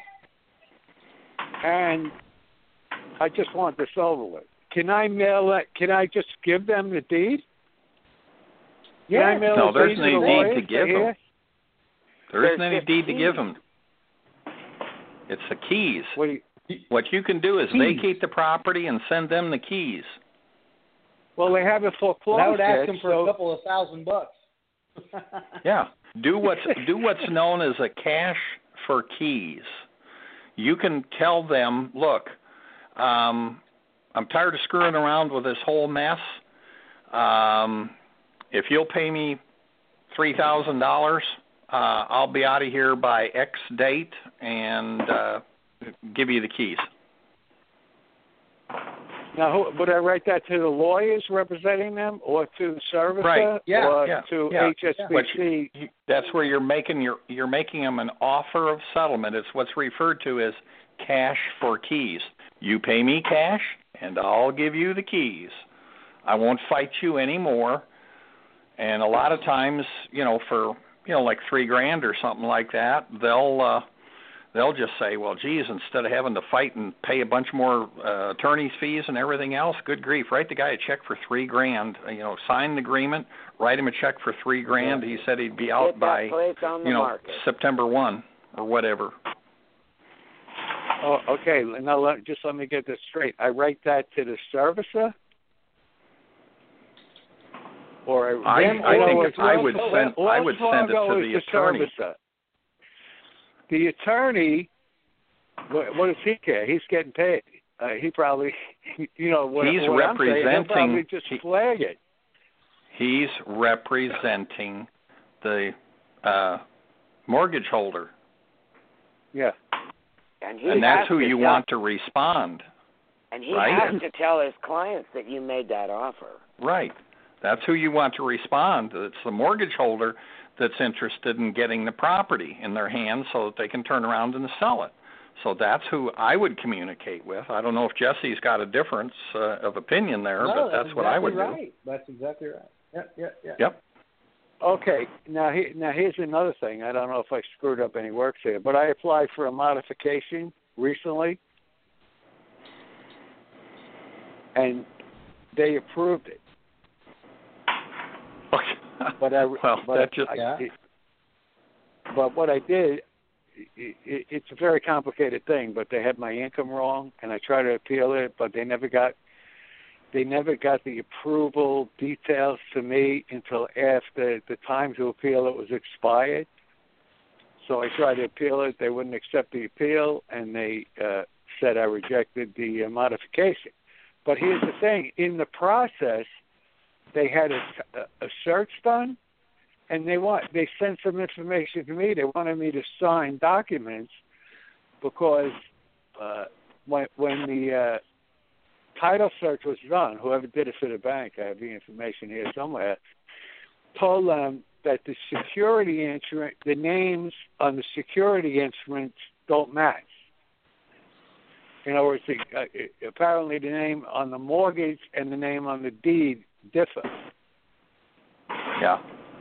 And I just want this over with. Can I mail it? Can I just give them the deed? Can I mail
no,
the
there's
deed
no
to the
deed
lawyers
to give
here?
them. There isn't any deed to
fifteen.
give them. It's the keys.
What, do you,
What you can do is
Keys.
vacate the property and send them the keys.
well, they haven't foreclosed
But I would ask
yet,
them for
so
a couple of thousand bucks.
Yeah. Do what's do what's known as a cash for keys. You can tell them, look, um, I'm tired of screwing around with this whole mess. Um, if you'll pay me three thousand dollars, uh, I'll be out of here by X date and uh, give you the keys.
Now, who, would I write that to the lawyers representing them, or to the servicer,
Right.
Yeah.
or
Yeah.
to
Yeah.
H S B
But
C?
you- That's where you're making your you're making them an offer of settlement. It's what's referred to as cash for keys. You pay me cash, and I'll give you the keys. I won't fight you anymore. And a lot of times, you know, for you know like three grand or something like that, they'll uh, they'll just say, well, geez, instead of having to fight and pay a bunch more uh, attorney's fees and everything else, good grief, write the guy a check for three grand. You know, sign the agreement, write him a check for three grand. He said he'd be out
Get
by
that place on the
you know
market.
September one or whatever.
Oh, okay. Now, let, just let me get this straight. I write that to the servicer, or
I,
them,
I
or
think
Wells-
I would
Wells-
send I would
Wells
send it
Fargo
to
is
the attorney.
Servicer. The attorney, what, what does he care? He's getting paid. Uh, he probably, you know, what,
He's
what I'm saying, he'll
representing-
probably just
he-
flag it.
He's representing the uh, mortgage holder,
Yeah.
And, he
and that's
has
who
to
you
tell,
want to respond.
And he
right?
has to tell his clients that you made that offer.
Right. That's who you want to respond. It's the mortgage holder that's interested in getting the property in their hands so that they can turn around and sell it. So that's who I would communicate with. I don't know if Jesse's got a difference uh, of opinion there,
no,
but that's,
that's
what I would
exactly
do.
right. That's exactly right. Yep, yep, yep.
Yep.
Okay. Now, he, now here's another thing. I don't know if I screwed up any works here, but I applied for a modification recently, and they approved it.
Okay.
But I,
well,
but
that just
I,
Yeah.
it, but what I did, it, it, it's a very complicated thing. But they had my income wrong, and I tried to appeal it, but they never got, they never got the approval details to me until after the time to appeal it was expired. So I tried to appeal it. They wouldn't accept the appeal, and they uh, said I rejected the uh, modification. But here's the thing: in the process, they had a, a search done, and they want they sent some information to me. They wanted me to sign documents because uh, when when the uh, title search was done, whoever did it for the bank, I have the information here somewhere, told them that the security instrument, the names on the security instruments don't match. In other words, the, uh, apparently the name on the mortgage and the name on the deed differ.
yeah.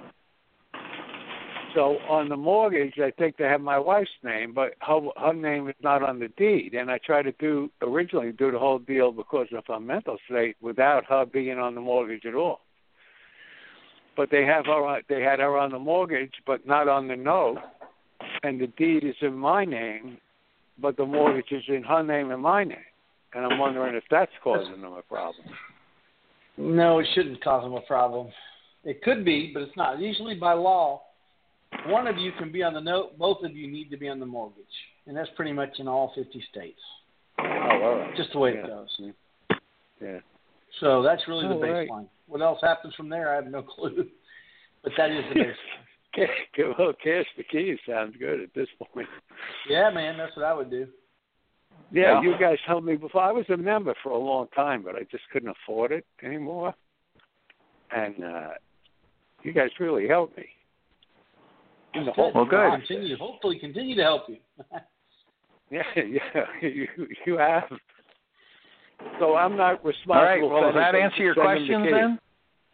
So on the mortgage, I think they have my wife's name, but her, her name is not on the deed. And I tried to do originally do the whole deal because of her mental state without her being on the mortgage at all. But they have her. On, they had her on the mortgage, but not on the note. And the deed is in my name, but the mortgage is in her name and my name. And I'm wondering if that's causing them a problem.
No, it shouldn't cause them a problem. It could be, but it's not. Usually by law, one of you can be on the note, both of you need to be on the mortgage. And that's pretty much in all fifty states.
Oh, all right.
Just the way
yeah.
it goes.
Yeah.
So that's really the
All right.
baseline. What else happens from there, I have no clue. But that is the baseline.
Well, cash the keys sounds good at this point.
Yeah, man, that's what I would do.
Yeah,
Yeah.
you guys helped me before. I was a member for a long time, but I just couldn't afford it anymore. And uh, you guys really helped me. In the whole
Well, good.
Continue, hopefully continue to help you.
Yeah, yeah, you you have. So I'm not responsible.
All right. Well,
for
does that
anything.
answer your
Send them the
questions
keys.
then?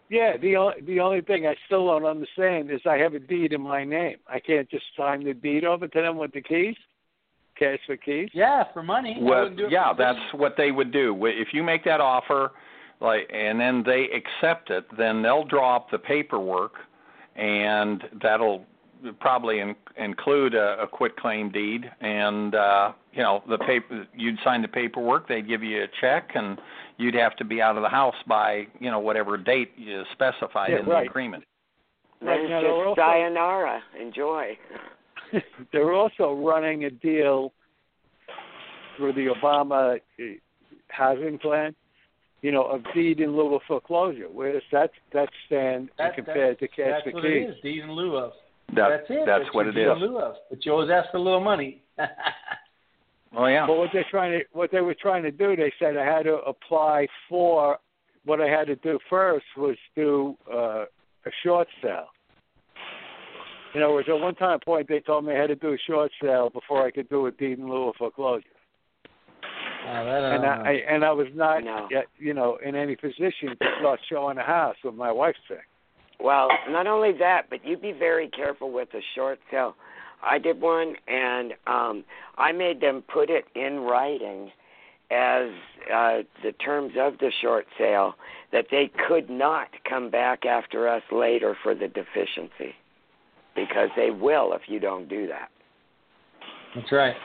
Yeah, the only the only thing I still don't understand is I have a deed in my name. I can't just sign the deed over to them with the keys, cash for keys.
Yeah, for money. I
Well,
wouldn't do it
yeah,
for free.
that's what they would do. If you make that offer, like, and then they accept it, then they'll draw up the paperwork, and that'll probably in, include a, a quitclaim deed. And uh, you know, the paper, you'd sign the paperwork. They'd give you a check, and you'd have to be out of the house by, you know, whatever date is specified
Yeah,
in
right.
the agreement.
Then
Right
it's
now,
just
they're also-
sayonara. Enjoy.
They're also running a deal through the Obama uh, housing plan, you know, of deed in lieu of foreclosure. Where does that that stand
That,
compared to cash
that's
for
what
keys?
it is, deed in lieu of.
That,
That's it.
That's
That's
what
your
it
deed
is.
in lieu of. But you always ask for a little money.
Oh yeah.
But what they're trying to what they were trying to do, they said I had to apply for. What I had to do first was do uh, a short sale. You know, at one time point they told me I had to do a short sale before I could do a deed in lieu of foreclosure.
Oh, that, I
And
don't
I,
know.
I and I was not
No.
yet, you know, in any position to start showing a house with my wife's thing.
Well, not only that, but you be very careful with a short sale. I did one, and um, I made them put it in writing as uh, the terms of the short sale that they could not come back after us later for the deficiency, because they will if you don't do that.
That's right.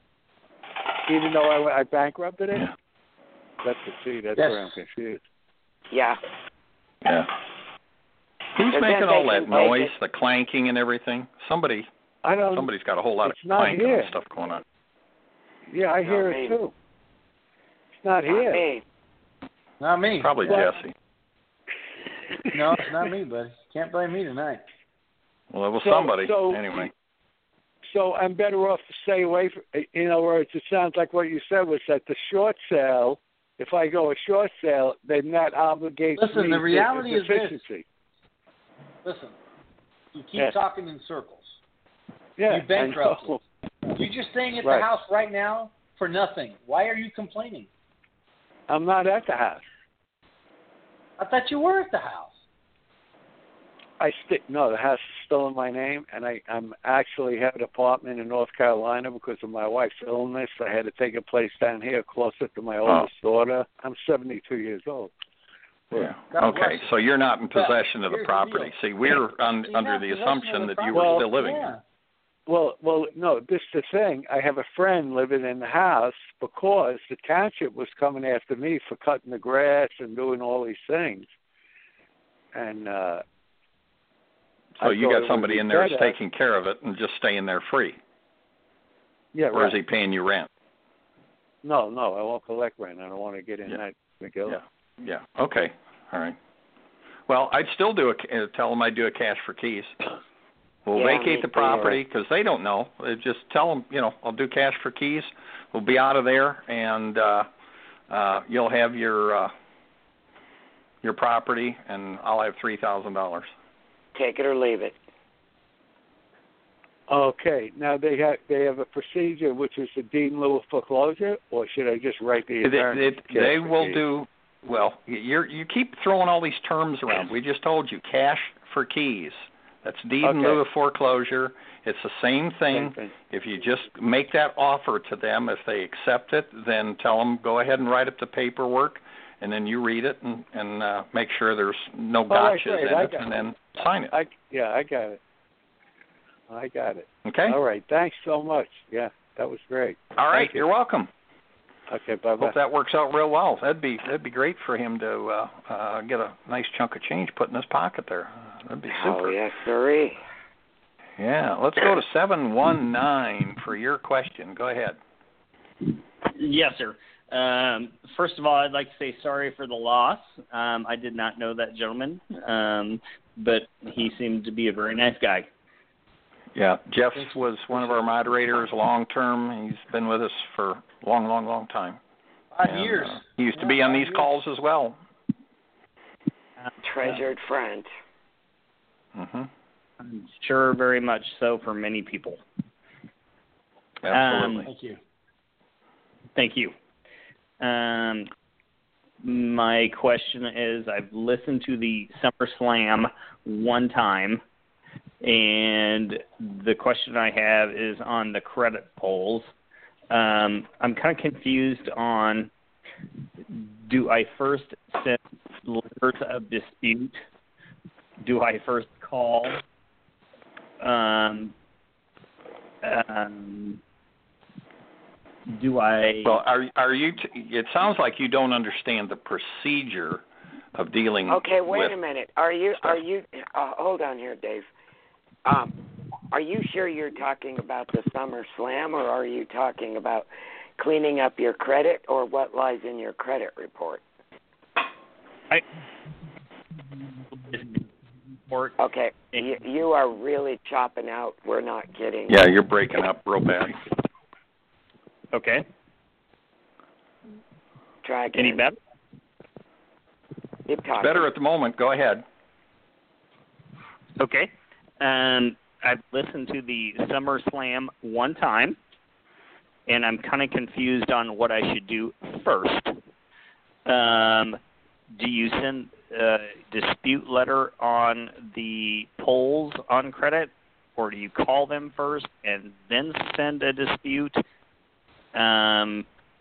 Even though I, I bankrupted it?
Yeah.
That's the see, that's
Yes.
where I'm confused.
Yeah.
Yeah. Who's
But
making
then
all
they
that
can take
noise,
it-
the clanking and everything? Somebody,
I don't
somebody's got a whole lot of
it's not
clanking
here.
and stuff going on.
Yeah, I
Not
hear
me.
it too. It's not
Not
here.
me.
Not me.
Probably
Well-
Jesse.
No, it's not me, buddy. Can't blame me tonight.
Well, it was
So-
somebody
so-
anyway.
So I'm better off to stay away from. In other words, it sounds like what you said was that the short sale. If I go a short sale, then that obligates
Listen,
me
the
to
reality
the
is this.
deficiency.
Listen, you keep
Yeah.
talking in circles.
Yeah,
You bankrupted.
I know.
You're just staying at
Right.
the house right now for nothing. Why are you complaining?
I'm not at the house.
I thought you were at the house.
I stick. No, the house is still in my name, and I I'm actually have an apartment in North Carolina because of my wife's illness. I had to take a place down here closer to my oldest daughter. I'm seventy-two years old.
Yeah.
God
Okay,
bless you.
so you're not in possession of the
here's the
property.
deal.
See, we're un,
You're
under
not
the
possession
assumption
of the
that you
property.
were still living
yeah.
here.
Well, well, no. This is the thing. I have a friend living in the house because the township was coming after me for cutting the grass and doing all these things, and uh,
So
I
you
thought it
got
would
somebody
be
in there
better.
that's taking care of it and just staying there free,
Yeah,
or
right.
is he paying you rent?
No, no, I won't collect rent. I don't want to get in
Yeah.
that McGill.
Yeah. Yeah. Okay. All right. Well, I'd still do a uh, tell them I'd do a cash for keys. We'll
Yeah, me
vacate the
too.
property because they don't know. Uh, Just tell them, you know, I'll do cash for keys. We'll be out of there, and uh, uh, you'll have your uh, your property, and I'll have three thousand dollars.
Take it or leave it.
Okay. Now they have they have a procedure which is a deed in lieu of foreclosure, or should I just write the
They,
attorney?
they, they will do well. You're you keep throwing all these terms around. We just told you cash for keys. That's deed in
Okay.
lieu of foreclosure. It's the same thing.
Same thing.
If you just make that offer to them, if they accept it, then tell them go ahead and write up the paperwork, and then you read it and, and uh, make sure there's no
Oh, right,
gotchas
right.
in
I
it,
got
and
it.
then sign it.
I yeah, I got it. I got it.
Okay.
All right. Thanks so much. Yeah, that was great.
All right.
Thank you.
You're welcome.
Okay. Bye bye.
Hope that works out real well. That'd be that'd be great for him to uh, uh, get a nice chunk of change put in his pocket there. Uh, that'd be super.
Oh, yes, sirree.
Yeah, let's go to seven one nine for your question. Go ahead.
Yes, sir. Um, first of all, I'd like to say sorry for the loss. Um, I did not know that gentleman, um, but he seemed to be a very nice guy.
Yeah, Jeff was one of our moderators long term. He's been with us for a long, long, long time.
Five
And,
years.
uh, he used to
Yeah,
be on
five
these
years.
calls as well.
Treasured friend.
Mm-hmm.
I'm sure very much so for many people.
Absolutely.
Thank you.
Thank you. Um, my question is, I've listened to the SummerSlam one time, and the question I have is on the credit polls. Um, I'm kind of confused on, do I first send letters of dispute? Do I first call? Um, um, do I...
Well, are are you? T- it sounds like you don't understand the procedure of dealing.
Okay, wait
with
a minute. Are you?
stuff.
Are you? Uh, hold on here, Dave. Um, are you sure you're talking about the Summer Slam, or are you talking about cleaning up your credit, or what lies in your credit report?
I.
Okay, you, you are really chopping out. We're not getting.
Yeah, you're breaking up real bad.
Okay.
Try again.
Any better?
Keep talking.
Better at the moment. Go ahead.
Okay. Um, I've listened to the SummerSlam one time, and I'm kind of confused on what I should do first. Um, do you send a dispute letter on the polls on credit, or do you call them first and then send a dispute? Um,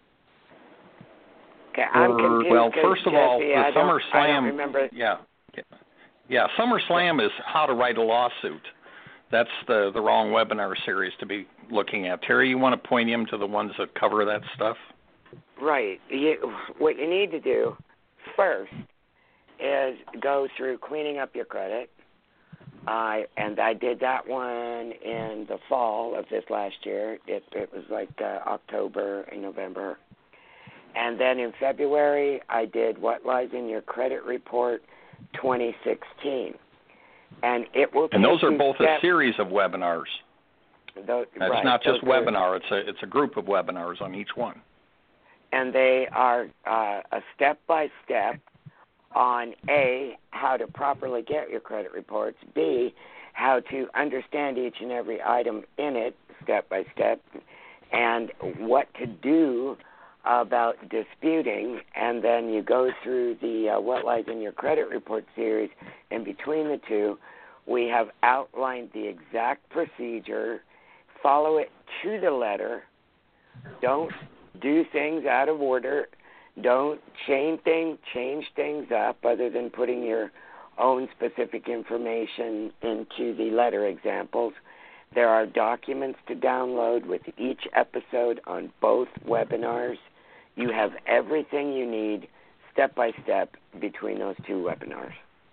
okay, I'm
or,
confused.
Well, first of
Jesse,
all, the
I don't,
SummerSlam.
I don't remember.
Yeah, yeah. SummerSlam is how to write a lawsuit. That's the the wrong webinar series to be looking at. Terry, you want to point him to the ones that cover that stuff?
Right. You, what you need to do first is go through cleaning up your credit. I uh, and I did that one in the fall of this last year. It it was like uh, October and November. And then in February, I did What Lies in Your Credit Report twenty sixteen. And it will
And those
take
are
you
both
step,
a series of webinars.
Those,
It's
right,
not just
those are,
webinar. It's a it's a group of webinars on each one.
And they are uh, a step-by-step on A, how to properly get your credit reports, B, how to understand each and every item in it step by step, and what to do about disputing, and then you go through the uh, What Lies in Your Credit Report series. In between the two, we have outlined the exact procedure. Follow it to the letter. Don't do things out of order. Don't change things, change things up other than putting your own specific information into the letter examples. There are documents to download with each episode on both webinars. You have everything you need step by step between those two webinars.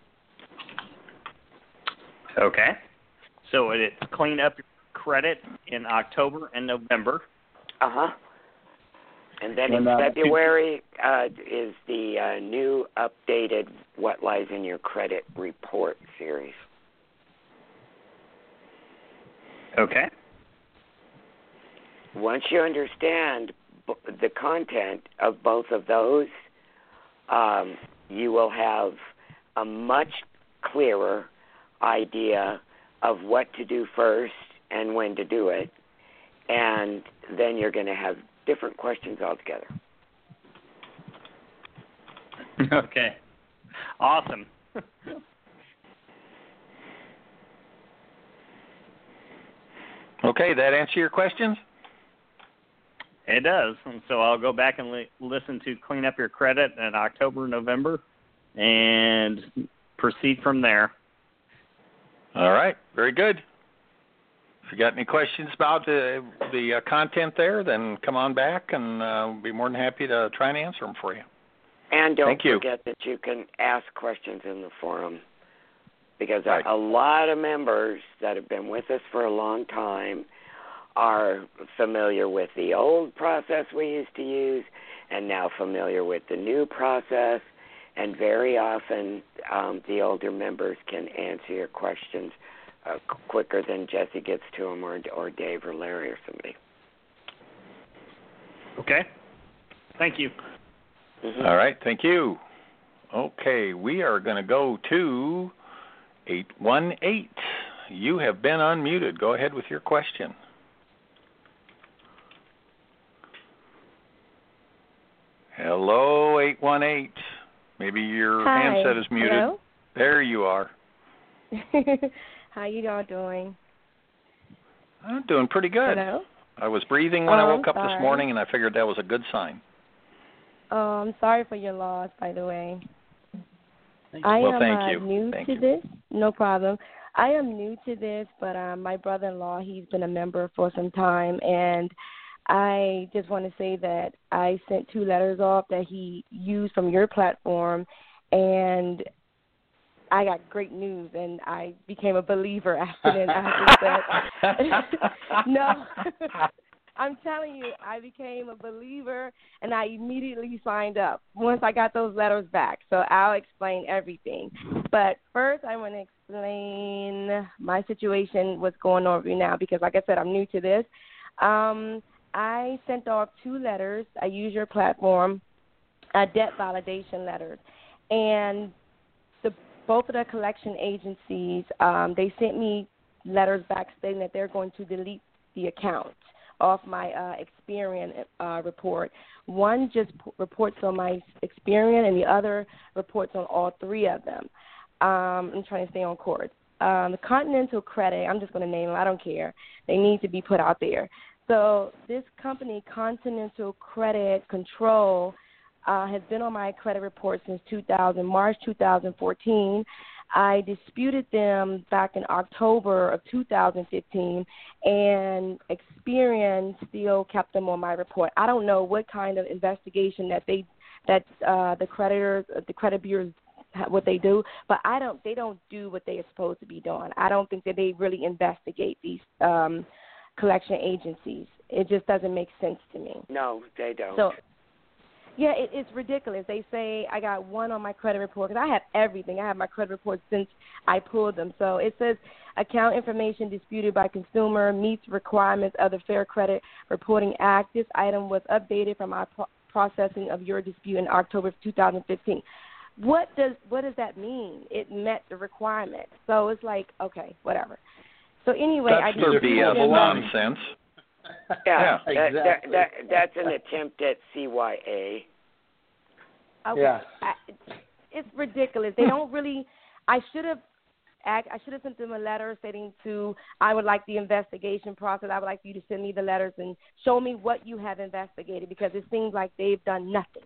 Okay. So it's clean up your credit in October and November.
Uh-huh. And then
And,
in
uh,
February uh, is the uh, new updated What Lies in Your Credit Report series.
Okay.
Once you understand b- the content of both of those, um, you will have a much clearer idea of what to do first and when to do it. And then you're going to have different questions altogether.
Okay. Awesome.
Okay, that answer your questions?
It does. And so I'll go back and li- listen to Clean Up Your Credit in October, November, and proceed from there.
All right, very good. If you got any questions about the the uh, content there, then come on back, and uh, we'll be more than happy to try and answer them for you.
And don't
Thank you.
forget that you can ask questions in the forum, because
Right.
a, a lot of members that have been with us for a long time are familiar with the old process we used to use and now familiar with the new process. And very often um, the older members can answer your questions uh, quicker than Jesse gets to them, or, or Dave or Larry or somebody.
Okay. Thank you.
Mm-hmm.
All right, thank you. Okay, we are going to go to eight one eight. You have been unmuted. Go ahead with your question. Hello, eight one eight. Maybe your
Hi.
handset is muted.
Hello?
There you are.
How you all doing?
I'm doing pretty good.
Hello?
I was breathing when
oh,
I woke
I'm
up
sorry.
this morning, and I figured that was a good sign.
Oh, I'm sorry for your loss, by the way.
Thank
I
well,
am
thank
uh,
you.
new
Thank
to
you.
this. No problem. I am new to this, but um, my brother-in-law, he's been a member for some time, and I just want to say that I sent two letters off that he used from your platform, and I got great news, and I became a believer after then. After that. No, I'm telling you, I became a believer, and I immediately signed up once I got those letters back. So I'll explain everything. But first, I want to explain my situation, what's going on right now, because like I said, I'm new to this. Um, I sent off two letters. I use your platform, uh, debt validation letters, and the both of the collection agencies, um, they sent me letters back stating that they're going to delete the account off my uh, Experian uh, report. One just p- reports on my Experian, and the other reports on all three of them. Um, I'm trying to stay on course. Um, the Continental Credit, I'm just going to name them. I don't care. They need to be put out there. So this company, Continental Credit Control, uh, has been on my credit report since two thousand, March two thousand fourteen. I disputed them back in October of two thousand fifteen, and Experian still kept them on my report. I don't know what kind of investigation that they, that uh, the creditors, the credit bureaus, what they do, but I don't. They don't do what they are supposed to be doing. I don't think that they really investigate these um, collection agencies. It just doesn't make sense to me.
No, they don't.
So, yeah, it, it's ridiculous. They say I got one on my credit report because I have everything. I have my credit report since I pulled them. So it says account information disputed by consumer meets requirements of the Fair Credit Reporting Act. This item was updated from our pro- processing of your dispute in October of two thousand fifteen. What does what does that mean? It met the requirement. So it's like, okay, whatever. So anyway,
That's
I
their
just
B S nonsense.
Yeah,
Yeah.
that, that,
Exactly.
that, that's an attempt at C Y A.
Okay,
Yeah.
I, it's ridiculous. They don't really. I should have. I should have sent them a letter stating to, I would like the investigation process. I would like for you to send me the letters and show me what you have investigated, because it seems like they've done nothing.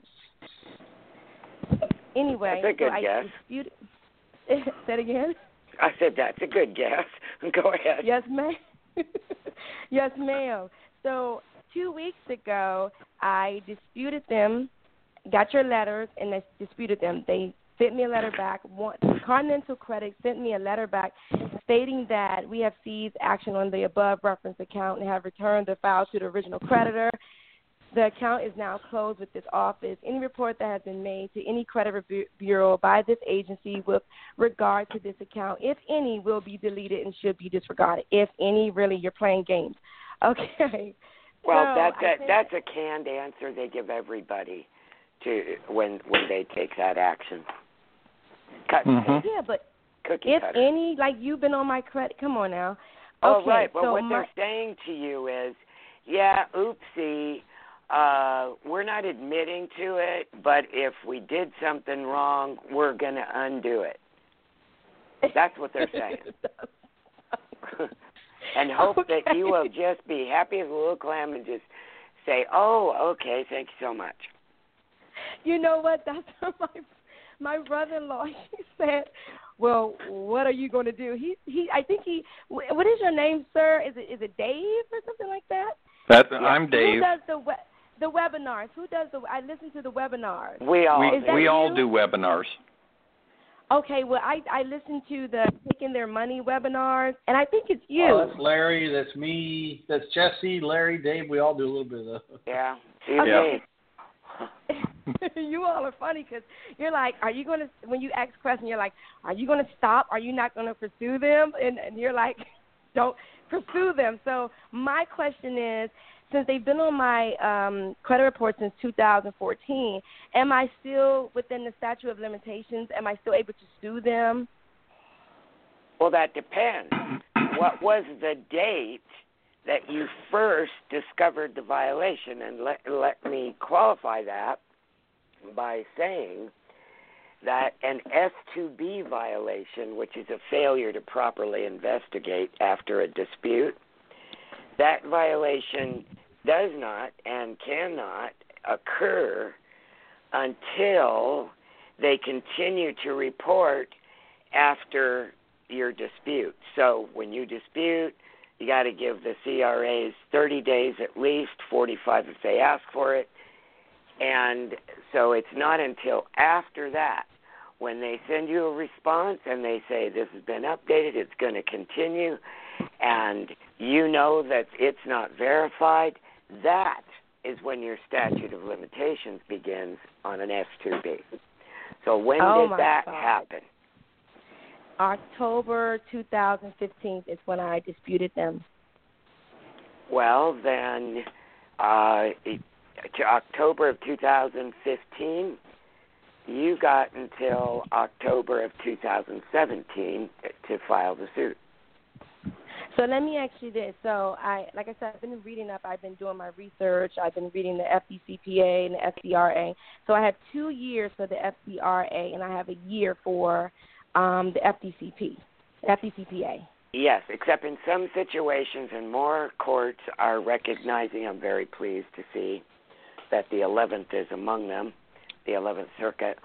Anyway,
That's a good
so I
guess.
disputed. Say it again.
I said that's a good guess. Go ahead.
Yes, ma'am. Yes, ma'am. So two weeks ago, I disputed them, got your letters, and I disputed them. They sent me a letter back. One, Continental Credit sent me a letter back stating that we have seized action on the above reference account and have returned the file to the original creditor. The account is now closed with this office. Any report that has been made to any credit review bureau by this agency with regard to this account, if any, will be deleted and should be disregarded. If any, really, you're playing games. Okay.
Well,
so
that's
I
a,
think,
that's a canned answer they give everybody to when when they take that action. Cut and
Mhm.
paste,
yeah, but
cookie
if
cutter.
any, like you've been on my credit, come on now.
Oh,
Okay,
right. Well,
so
what
my,
they're saying to you is, yeah, oopsie, uh, we're not admitting to it, but if we did something wrong, we're going to undo it. That's what they're saying. And hope
Okay.
that you will just be happy as a little clam and just say, oh, okay, thank you so much.
You know what? That's what my my brother-in-law. He said, "Well, what are you going to do?" He he. I think he. What is your name, sir? Is it is it Dave or something like that?
That,
Yeah.
I'm Dave.
Who does the we, the webinars? Who does the? I listen to the webinars.
We all
We
Is that
we all
you?
do webinars.
Okay, well, I I listen to the Taking Their Money webinars, and I think it's you.
Oh, that's Larry. That's me. That's Jesse, Larry, Dave. We all do a little bit of that.
Yeah. See
Okay.
you.
You all are funny because you're like, are you going to, when you ask questions, you're like, are you going to stop? Are you not going to pursue them? And, and you're like, don't pursue them. So my question is, since they've been on my um, credit report since two thousand fourteen, am I still within the statute of limitations? Am I still able to sue them?
Well, that depends. What was the date that you first discovered the violation? And let let me qualify that. by saying that an S two B violation, which is a failure to properly investigate after a dispute, that violation does not and cannot occur until they continue to report after your dispute. So when you dispute, you got to give the C R As thirty days at least, forty-five if they ask for it. And so it's not until after that, when they send you a response and they say this has been updated, it's going to continue, and you know that it's not verified, that is when your statute of limitations begins on an S two B. So when
oh
did that
God.
happen?
October two thousand fifteen is when I disputed them.
Well, then, uh, it, to October of two thousand fifteen, you got until October of two thousand seventeen to file the suit.
So let me ask you this. So I, like I said, I've been reading up. I've been doing my research. I've been reading the F D C P A and the F C R A. So I have two years for the F C R A, and I have a year for um, the F D C P, F D C P A.
Yes, except in some situations, and more courts are recognizing, I'm very pleased to see that the eleventh is among them, the eleventh Circuit,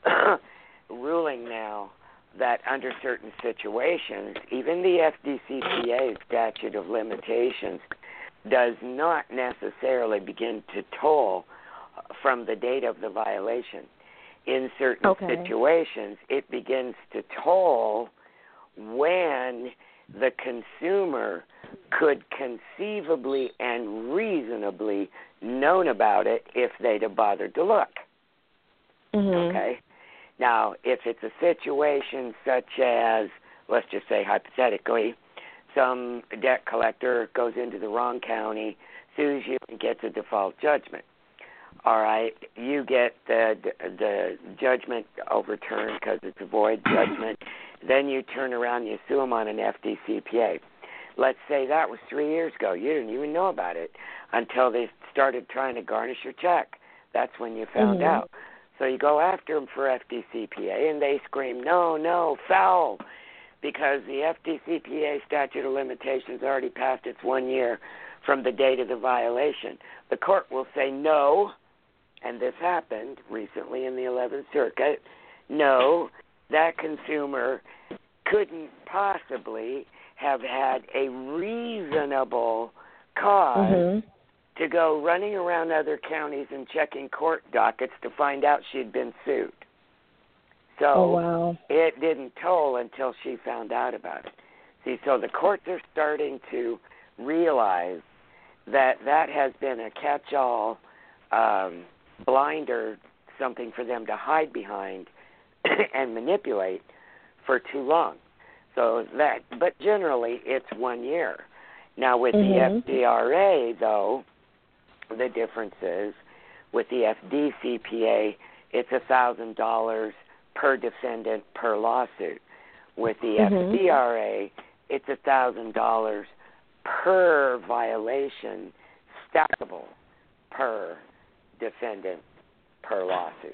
ruling now that under certain situations, even the F D C P A statute of limitations does not necessarily begin to toll from the date of the violation. In certain
okay.
situations, it begins to toll when the consumer could conceivably and reasonably known about it if they'd have bothered to look.
Mm-hmm.
Okay? Now, if it's a situation such as, let's just say hypothetically, some debt collector goes into the wrong county, sues you, and gets a default judgment. All right, you get the the judgment overturned because it's a void judgment. Then you turn around and you sue them on an F D C P A. Let's say that was three years ago. You didn't even know about it until they started trying to garnish your check. That's when you found
mm-hmm.
out. So you go after them for F D C P A, and they scream, no, no, foul, because the F D C P A statute of limitations already passed its one year from the date of the violation. The court will say no, and this happened recently in the eleventh Circuit, no, that consumer couldn't possibly have had a reasonable cause
mm-hmm.
to go running around other counties and checking court dockets to find out she'd been sued. So
oh, wow.
it didn't toll until she found out about it. See, so the courts are starting to realize that that has been a catch-all um, blinder, something for them to hide behind and manipulate for too long. So that, but generally it's one year. Now with
mm-hmm.
the F C R A, though, the difference is with the F D C P A, it's one thousand dollars per defendant per lawsuit. With the
mm-hmm.
F C R A, it's one thousand dollars per violation, stackable per defendant per lawsuit.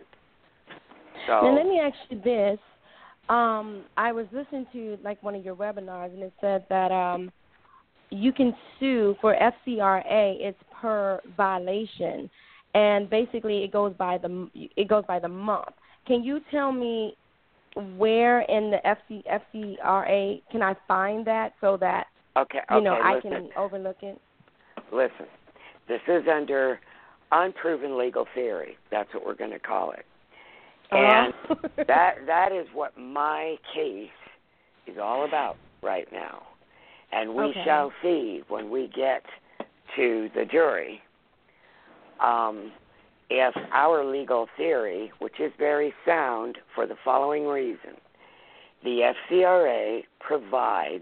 So
now let me ask you this. Um, I was listening to like one of your webinars, and it said that um, you can sue for F C R A. It's per violation, and basically it goes by the it goes by the month. Can you tell me where in the F C, F C R A can I find that so that
okay,
you
okay,
know I
listen.
can overlook it?
Listen, this is under unproven legal theory. That's what we're going to call it. And
uh-huh.
that that is what my case is all about right now. And we
okay.
shall see when we get to the jury um, if our legal theory, which is very sound for the following reason. The F C R A provides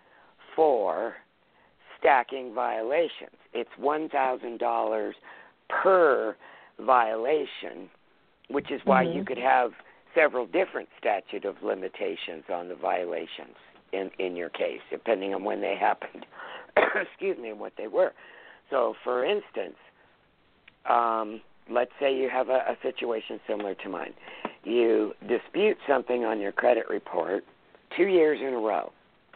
for stacking violations. It's one thousand dollars per violation, which is why
mm-hmm.
you could have several different statute of limitations on the violations in, in your case, depending on when they happened, excuse me, and what they were. So, for instance, um, let's say you have a, a situation similar to mine. You dispute something on your credit report two years in a row.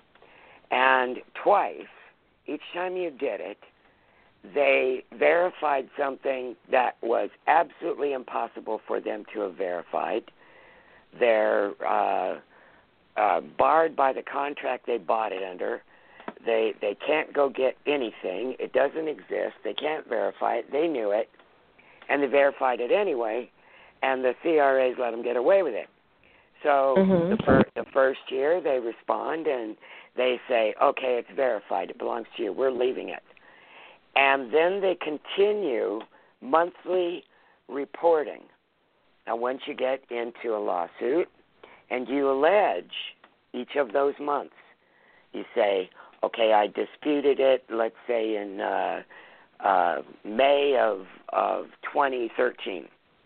And twice, each time you did it, they verified something that was absolutely impossible for them to have verified. They're uh, uh, barred by the contract they bought it under. They they can't go get anything. It doesn't exist. They can't verify it. They knew it, and they verified it anyway, and the C R As let them get away with it. So
mm-hmm.
the, fir- the first year they respond, and they say, okay, it's verified. It belongs to you. We're leaving it. And then they continue monthly reporting. Now, once you get into a lawsuit and you allege each of those months, you say, okay, I disputed it, let's say in uh, uh, May of, of twenty thirteen.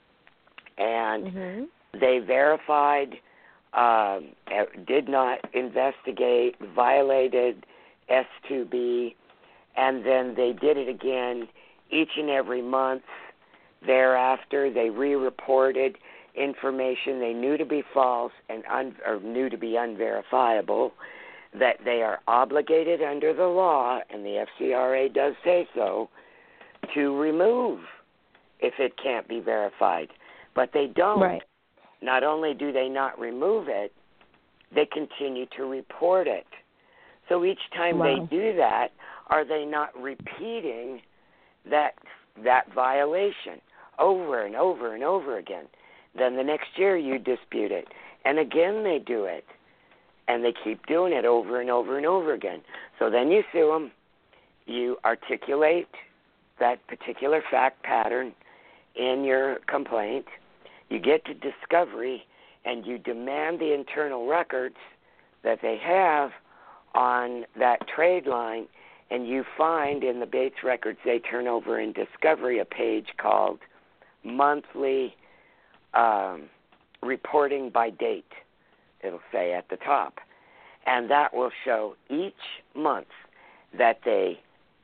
And
mm-hmm.
they verified, um, did not investigate, violated S two B, and then they did it again each and every month thereafter. They re-reported information they knew to be false and un- or knew to be unverifiable, that they are obligated under the law, and the F C R A does say so, to remove if it can't be verified. But they don't.
Right.
Not only do they not remove it, they continue to report it. So each time
wow.
they do that, are they not repeating that that violation over and over and over again? Then the next year you dispute it, and again they do it, and they keep doing it over and over and over again. So then you sue them, you articulate that particular fact pattern in your complaint, you get to discovery, and you demand the internal records that they have on that trade line, and you find in the Bates records they turn over in discovery a page called monthly um, reporting by date, it'll say at the top. And that will show each month that they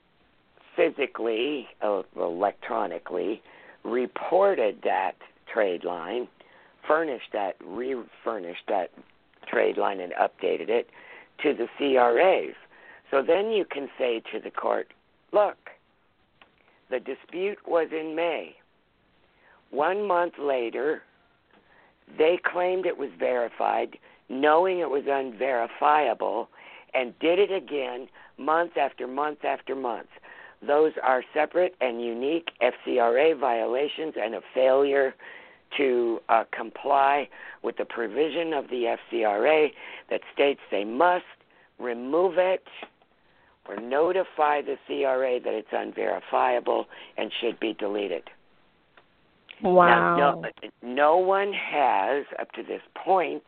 physically, uh, electronically, reported that trade line, furnished that, refurnished that trade line and updated it to the C R As. So then you can say to the court, look, the dispute was in May. One month later, they claimed it was verified, knowing it was unverifiable, and did it again month after month after month. Those are separate and unique F C R A violations and a failure to uh, comply with the provision of the F C R A that states they must remove it or notify the C R A that it's unverifiable and should be deleted.
Wow.
Now, no, no one has, up to this point,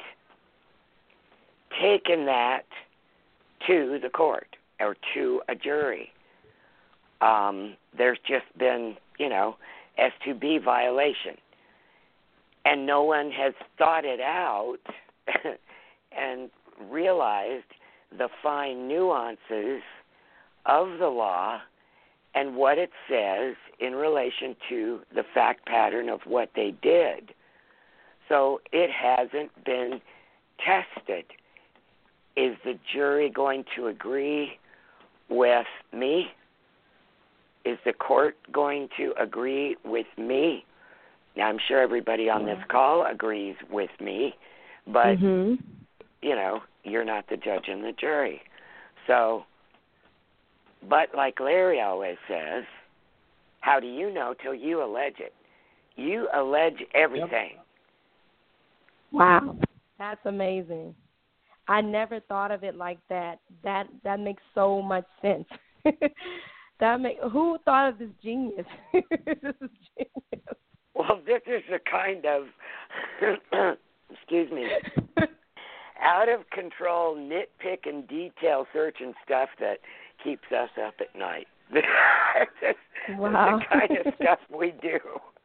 taken that to the court or to a jury. Um, there's just been, you know, S two B violation. And no one has thought it out and realized the fine nuances of the law and what it says in relation to the fact pattern of what they did. So it hasn't been tested. Is the jury going to agree with me? Is the court going to agree with me? Now, I'm sure everybody on this call agrees with me, but,
mm-hmm.
you know, you're not the judge and the jury. So, but like Larry always says, how do you know till you allege it? You allege everything.
Yep.
Wow, that's amazing. I never thought of it like that. That that makes so much sense. that make who thought of this genius? This is genius.
Well, this is the kind of, excuse me, out of control nitpick and detail search and stuff that keeps us up at night. This
wow.
is the kind of stuff we do.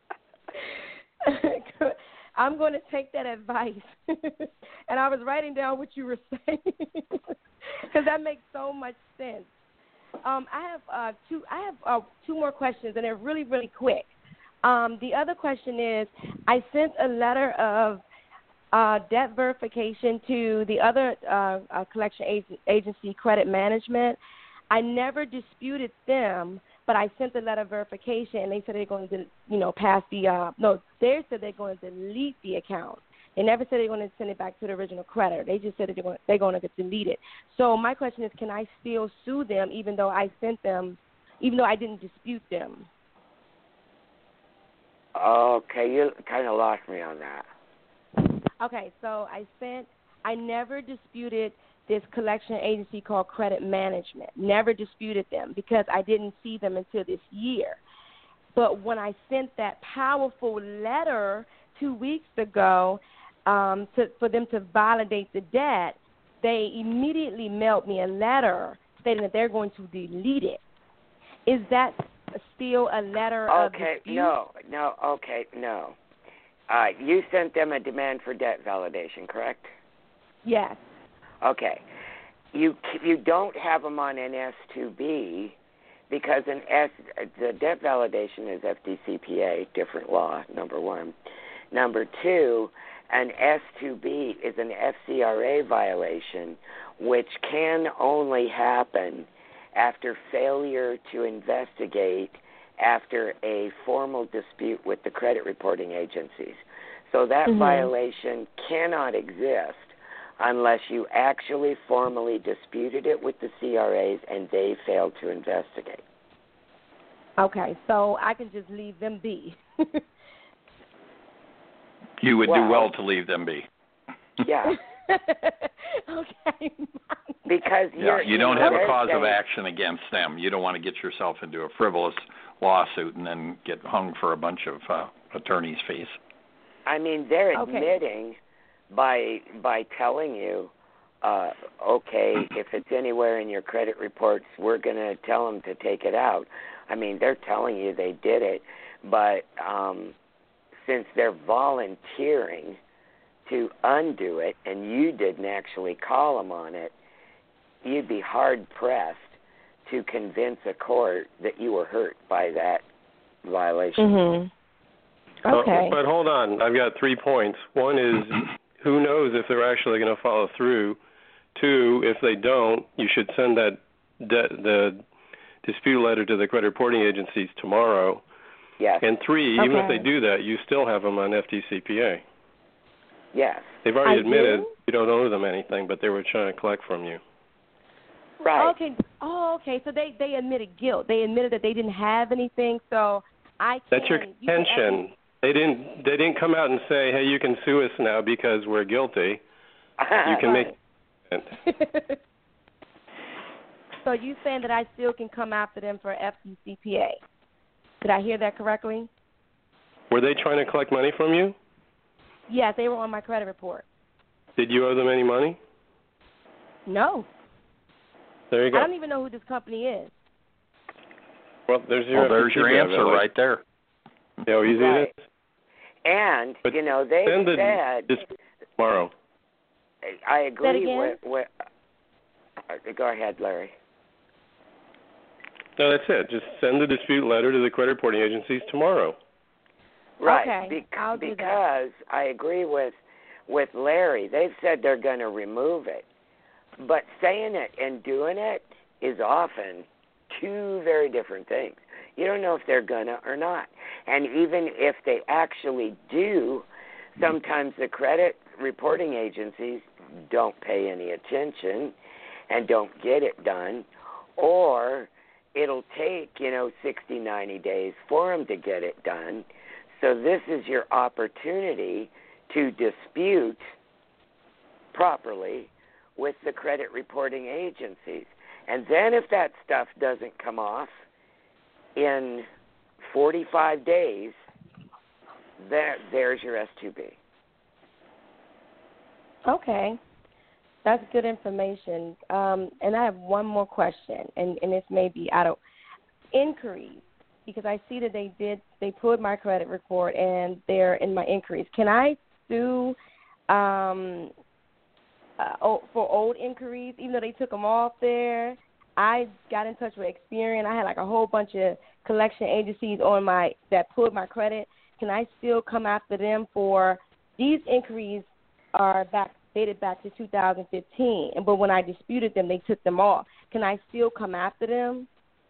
I'm going to take that advice. And I was writing down what you were saying because that makes so much sense. Um, I have uh, two. I have uh, two more questions, and they're really, really quick. Um, the other question is, I sent a letter of uh, debt verification to the other uh, uh, collection ag- agency, Credit Management. I never disputed them, but I sent the letter of verification, and they said they're going to, you know, pass the. Uh, no, they said they're going to delete the account. They never said they're going to send it back to the original creditor. They just said that they're going, they're going to delete it. So my question is, can I still sue them even though I sent them, even though I didn't dispute them?
Okay, you kind of lost me on that.
Okay, so I sent, I never disputed this collection agency called Credit Management. Never disputed them because I didn't see them until this year. But when I sent that powerful letter two weeks ago um, to, for them to validate the debt, they immediately mailed me a letter stating that they're going to delete it. Is that still a letter of
Okay,
dispute?
no, no, okay, no. Uh, you sent them a demand for debt validation, correct?
Yes.
Okay. You you don't have them on an S two B because an S the debt validation is F D C P A, different law, number one. Number two, an S two B is an F C R A violation, which can only happen after failure to investigate after a formal dispute with the credit reporting agencies. So that
mm-hmm.
violation cannot exist unless you actually formally disputed it with the C R As and they failed to investigate.
Okay, so I can just leave them be.
You would
well,
do well to leave them be.
Yeah.
Okay.
Because
yeah,
you're,
you don't
you know,
have a cause
saying,
of action against them. You don't want to get yourself into a frivolous lawsuit and then get hung for a bunch of uh, attorney's fees.
I mean, they're
okay.
admitting by by telling you, uh, okay, if it's anywhere in your credit reports, we're going to tell them to take it out. I mean, they're telling you they did it, but um, since they're volunteering to undo it and you didn't actually call them on it, you'd be hard-pressed to convince a court that you were hurt by that violation.
Mm-hmm. Okay.
Uh, but hold on. I've got three points. One is, who knows if they're actually going to follow through. Two, if they don't, you should send that de- the dispute letter to the credit reporting agencies tomorrow.
Yes.
And three,
okay.
even if they do that, you still have them on F D C P A.
Yes.
They've already
I
admitted
do?
you don't owe them anything, but they were trying to collect from you.
Right.
Okay. Oh, okay. So they, they admitted guilt. They admitted that they didn't have anything. So I can.
That's your contention. They didn't. They didn't come out and say, "Hey, you can sue us now because we're guilty." You can make.
So you saying that I still can come after them for F D C P A? Did I hear that correctly?
Were they trying to collect money from you?
Yes, they were on my credit report.
Did you owe them any money?
No.
There you go.
I don't even know who this company is.
Well, there's your,
well, there's your answer right there.
You know, easy
right.
it is.
And,
but
you know, they
the,
said...
This tomorrow.
I agree
again?
with... with uh, go ahead, Larry.
No, that's it. Just send the dispute letter to the credit reporting agencies tomorrow.
Right.
Okay,
Be-
I'll do
because
that.
I agree with with Larry. They've said they're going to remove it. But saying it and doing it is often two very different things. You don't know if they're going to or not. And even if they actually do, sometimes the credit reporting agencies don't pay any attention and don't get it done, or it'll take, you know, sixty, ninety days for them to get it done. So this is your opportunity to dispute properly with the credit reporting agencies. And then if that stuff doesn't come off in forty-five days, there, there's your S two B.
Okay. That's good information. Um, and I have one more question, and, and this may be out of inquiries, because I see that they did, they pulled my credit report and they're in my inquiries. Can I sue um, uh, for old inquiries, even though they took them off there? I got in touch with Experian. I had like a whole bunch of collection agencies on my that pulled my credit, can I still come after them for these inquiries are back dated back to two thousand fifteen, and but when I disputed them, they took them off. Can I still come after them?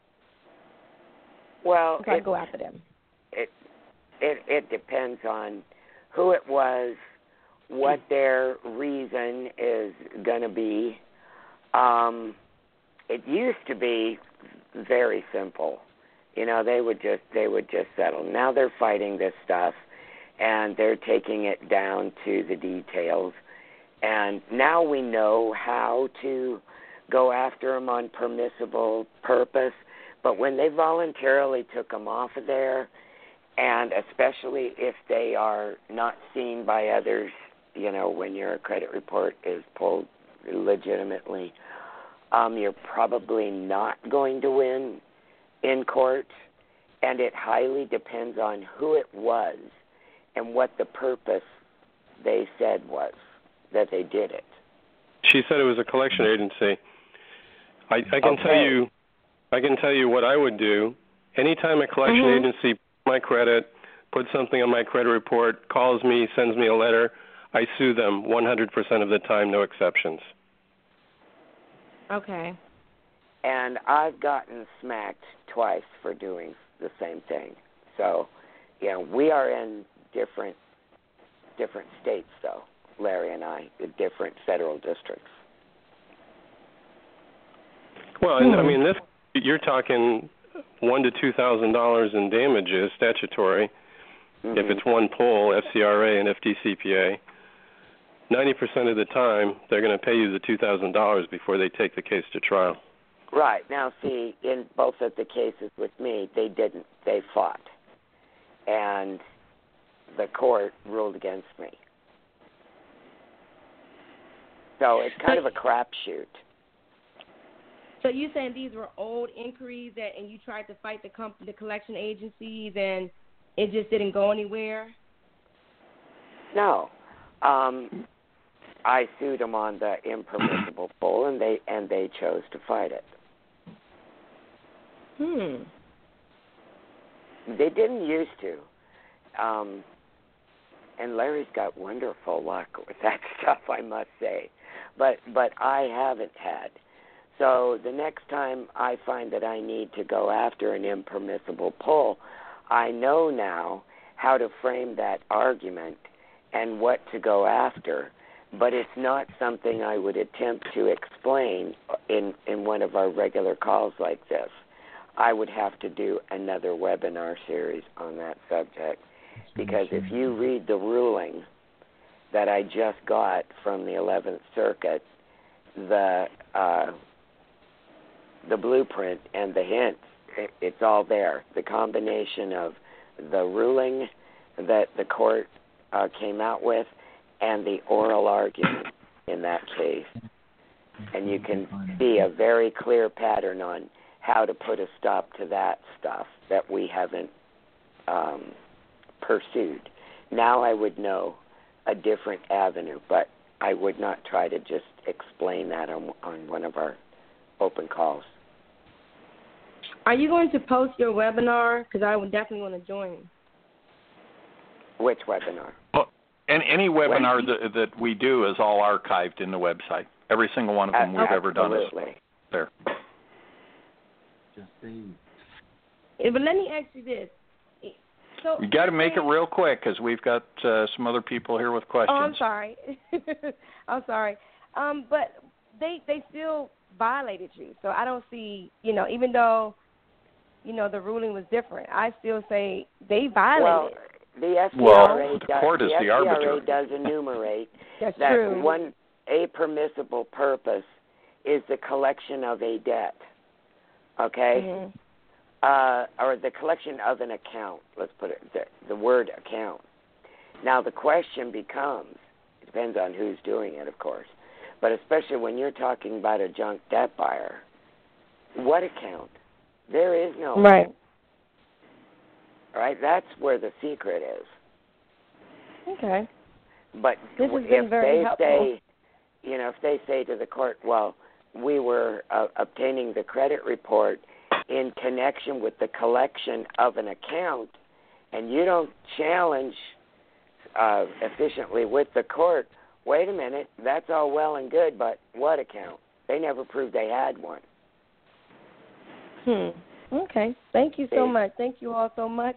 Well,
Can I
it,
go after them?
It it it depends on who it was, what their reason is going to be. Um, it used to be very simple. You know, they would just they would just settle. Now they're fighting this stuff, and they're taking it down to the details. And now we know how to go after them on permissible purpose. But when they voluntarily took them off of there, and especially if they are not seen by others, you know, when your credit report is pulled legitimately, um, you're probably not going to win in court. And it highly depends on who it was and what the purpose they said was that they did it.
She said it was a collection agency. I, I can
Okay.
tell you, I can tell you what I would do. Anytime a collection
Mm-hmm.
agency puts my credit, puts something on my credit report, calls me, sends me a letter, I sue them one hundred percent of the time, no exceptions.
Okay.
And I've gotten smacked twice for doing the same thing. So, you know, we are in different different states, though, Larry and I, in different federal districts.
Well, and, I mean, this you're talking one to two thousand dollars in damages, statutory.
Mm-hmm.
If it's one pull, F C R A and F D C P A, ninety percent of the time they're going to pay you the two thousand dollars before they take the case to trial.
Right. Now, see, in both of the cases with me, they didn't. They fought. And the court ruled against me. So it's kind of a crapshoot.
So you saying these were old inquiries that, and you tried to fight the comp- the collection agencies, and it just didn't go anywhere?
No. Um, I sued them on the impermissible pull, and they and they chose to fight it.
Hmm.
They didn't used to. Um, and Larry's got wonderful luck with that stuff, I must say. But but I haven't had. So the next time I find that I need to go after an impermissible pull, I know now how to frame that argument and what to go after. But it's not something I would attempt to explain in, in one of our regular calls like this. I would have to do another webinar series on that subject, because if you read the ruling that I just got from the eleventh Circuit, the uh, the blueprint and the hints, it, it's all there. The combination of the ruling that the court uh, came out with and the oral argument in that case. And you can see a very clear pattern on how to put a stop to that stuff that we haven't um, pursued. Now I would know a different avenue, but I would not try to just explain that on, on one of our open calls.
Are you going to post your webinar? Because I would definitely want to join.
Which webinar?
Well, and any webinar that, that we do is all archived in the website. Every single one of them
Uh,
we've ever done is
absolutely.
there.
Yeah, but let me ask you this. So
You got to make it real quick because we've got uh, some other people here with questions.
Oh, I'm sorry. I'm sorry. Um, but they they still violated you. So I don't see, you know, even though, you know, the ruling was different, I still say they violated.
Well, the F C R A,
Well, the
does,
court is
the
the
F C R A
arbiter.
does enumerate
That's
that
true.
one a permissible purpose is the collection of a debt. Okay?
Mm-hmm.
Uh, or the collection of an account, let's put it, the, the word account. Now, the question becomes, it depends on who's doing it, of course, but especially when you're talking about a junk debt buyer, what account? There is no
Right.
account. Right? That's where the secret is.
Okay.
But
This has
if
been very
they
helpful.
say, you know, if they say to the court, well, we were uh, obtaining the credit report in connection with the collection of an account, and you don't challenge uh, efficiently with the court, wait a minute, that's all well and good, but what account? They never proved they had one.
Hmm. Okay. Thank you so much. Thank you all so much.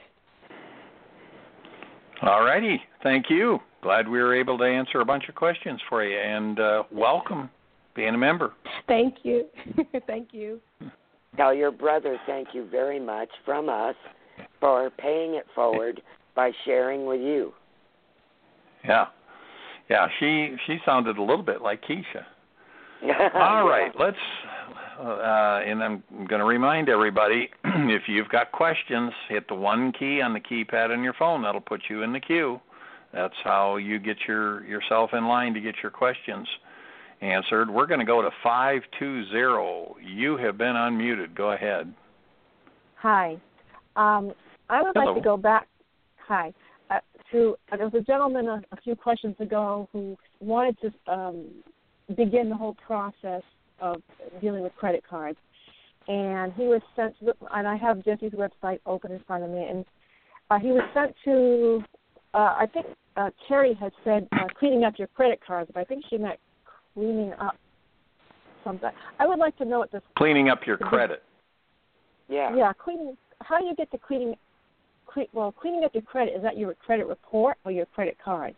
All righty. Thank you. Glad we were able to answer a bunch of questions for you, and uh, welcome being a member.
Thank you. Thank you.
Tell your brother thank you very much from us for paying it forward by sharing with you.
Yeah. Yeah, she she sounded a little bit like Keisha. All right, let's, uh, and I'm going to remind everybody, if you've got questions, hit the one key on the keypad on your phone. That'll put you in the queue. That's how you get your yourself in line to get your questions answered. We're going to go to five two zero. You have been unmuted. Go ahead.
Hi. Um, I would
Hello.
like to go back. Hi. Uh, to uh, there was a gentleman a, a few questions ago who wanted to um, begin the whole process of dealing with credit cards, and he was sent to the, and I have Jesse's website open in front of me, and uh, he was sent to. Uh, I think uh, Carrie had said uh, cleaning up your credit cards, but I think she meant cleaning up something. I would like to know what this
cleaning up your credit.
Yeah.
Yeah, cleaning. How do you get to cleaning? Cle- well, cleaning up your credit, is that your credit report or your credit card?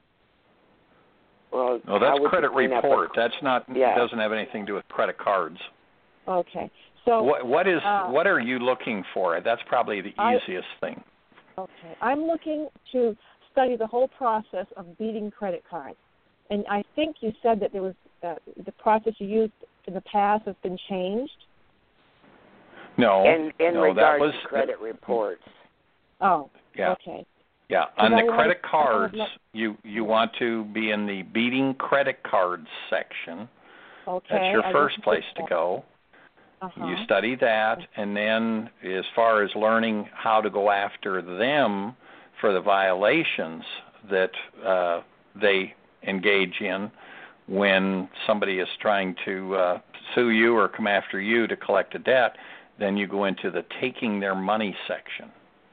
Well,
No, that's
how would
credit
you clean up
report.
a-
That's not.
Yeah.
Doesn't have anything to do with credit cards.
Okay. So
What what is
uh,
what are you looking for? That's probably the
I-
easiest thing.
Okay. I'm looking to study the whole process of beating credit cards. And I think you said that there was uh, the process you used in the past has been changed.
No,
in in
no,
regard
that was
to credit reports.
Oh,
yeah.
okay.
Yeah,
Because
on
I
the
wanted-
credit
I
cards,
wanted-
you you want to be in the beating credit cards section.
Okay.
That's your
I
first
didn't
place
think
to
that.
go.
Uh-huh.
You study that, and then as far as learning how to go after them for the violations that uh, they engage in when somebody is trying to uh, sue you or come after you to collect a debt, then you go into the taking their money section.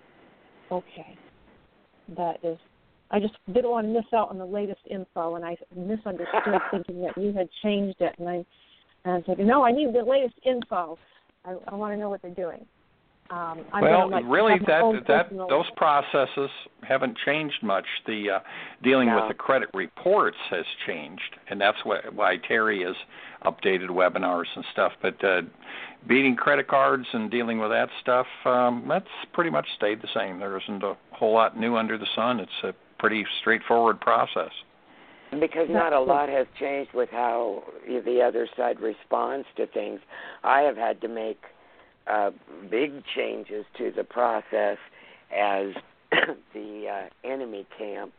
Okay. That is, I just didn't want to miss out on the latest info, and I misunderstood thinking that you had changed it, and I, and I was thinking, no, I need the latest info. I, I want to know what they're doing. Um, I'm
well,
gonna, like,
really,
have my
that
own
that
personal-
those processes haven't changed much. The uh, dealing
No.
with the credit reports has changed, and that's wh- why Terry has updated webinars and stuff. But uh, beating credit cards and dealing with that stuff, um, that's pretty much stayed the same. There isn't a whole lot new under the sun. It's a pretty straightforward process.
Because not a lot has changed with how the other side responds to things. I have had to make uh, big changes to the process as the uh, enemy camp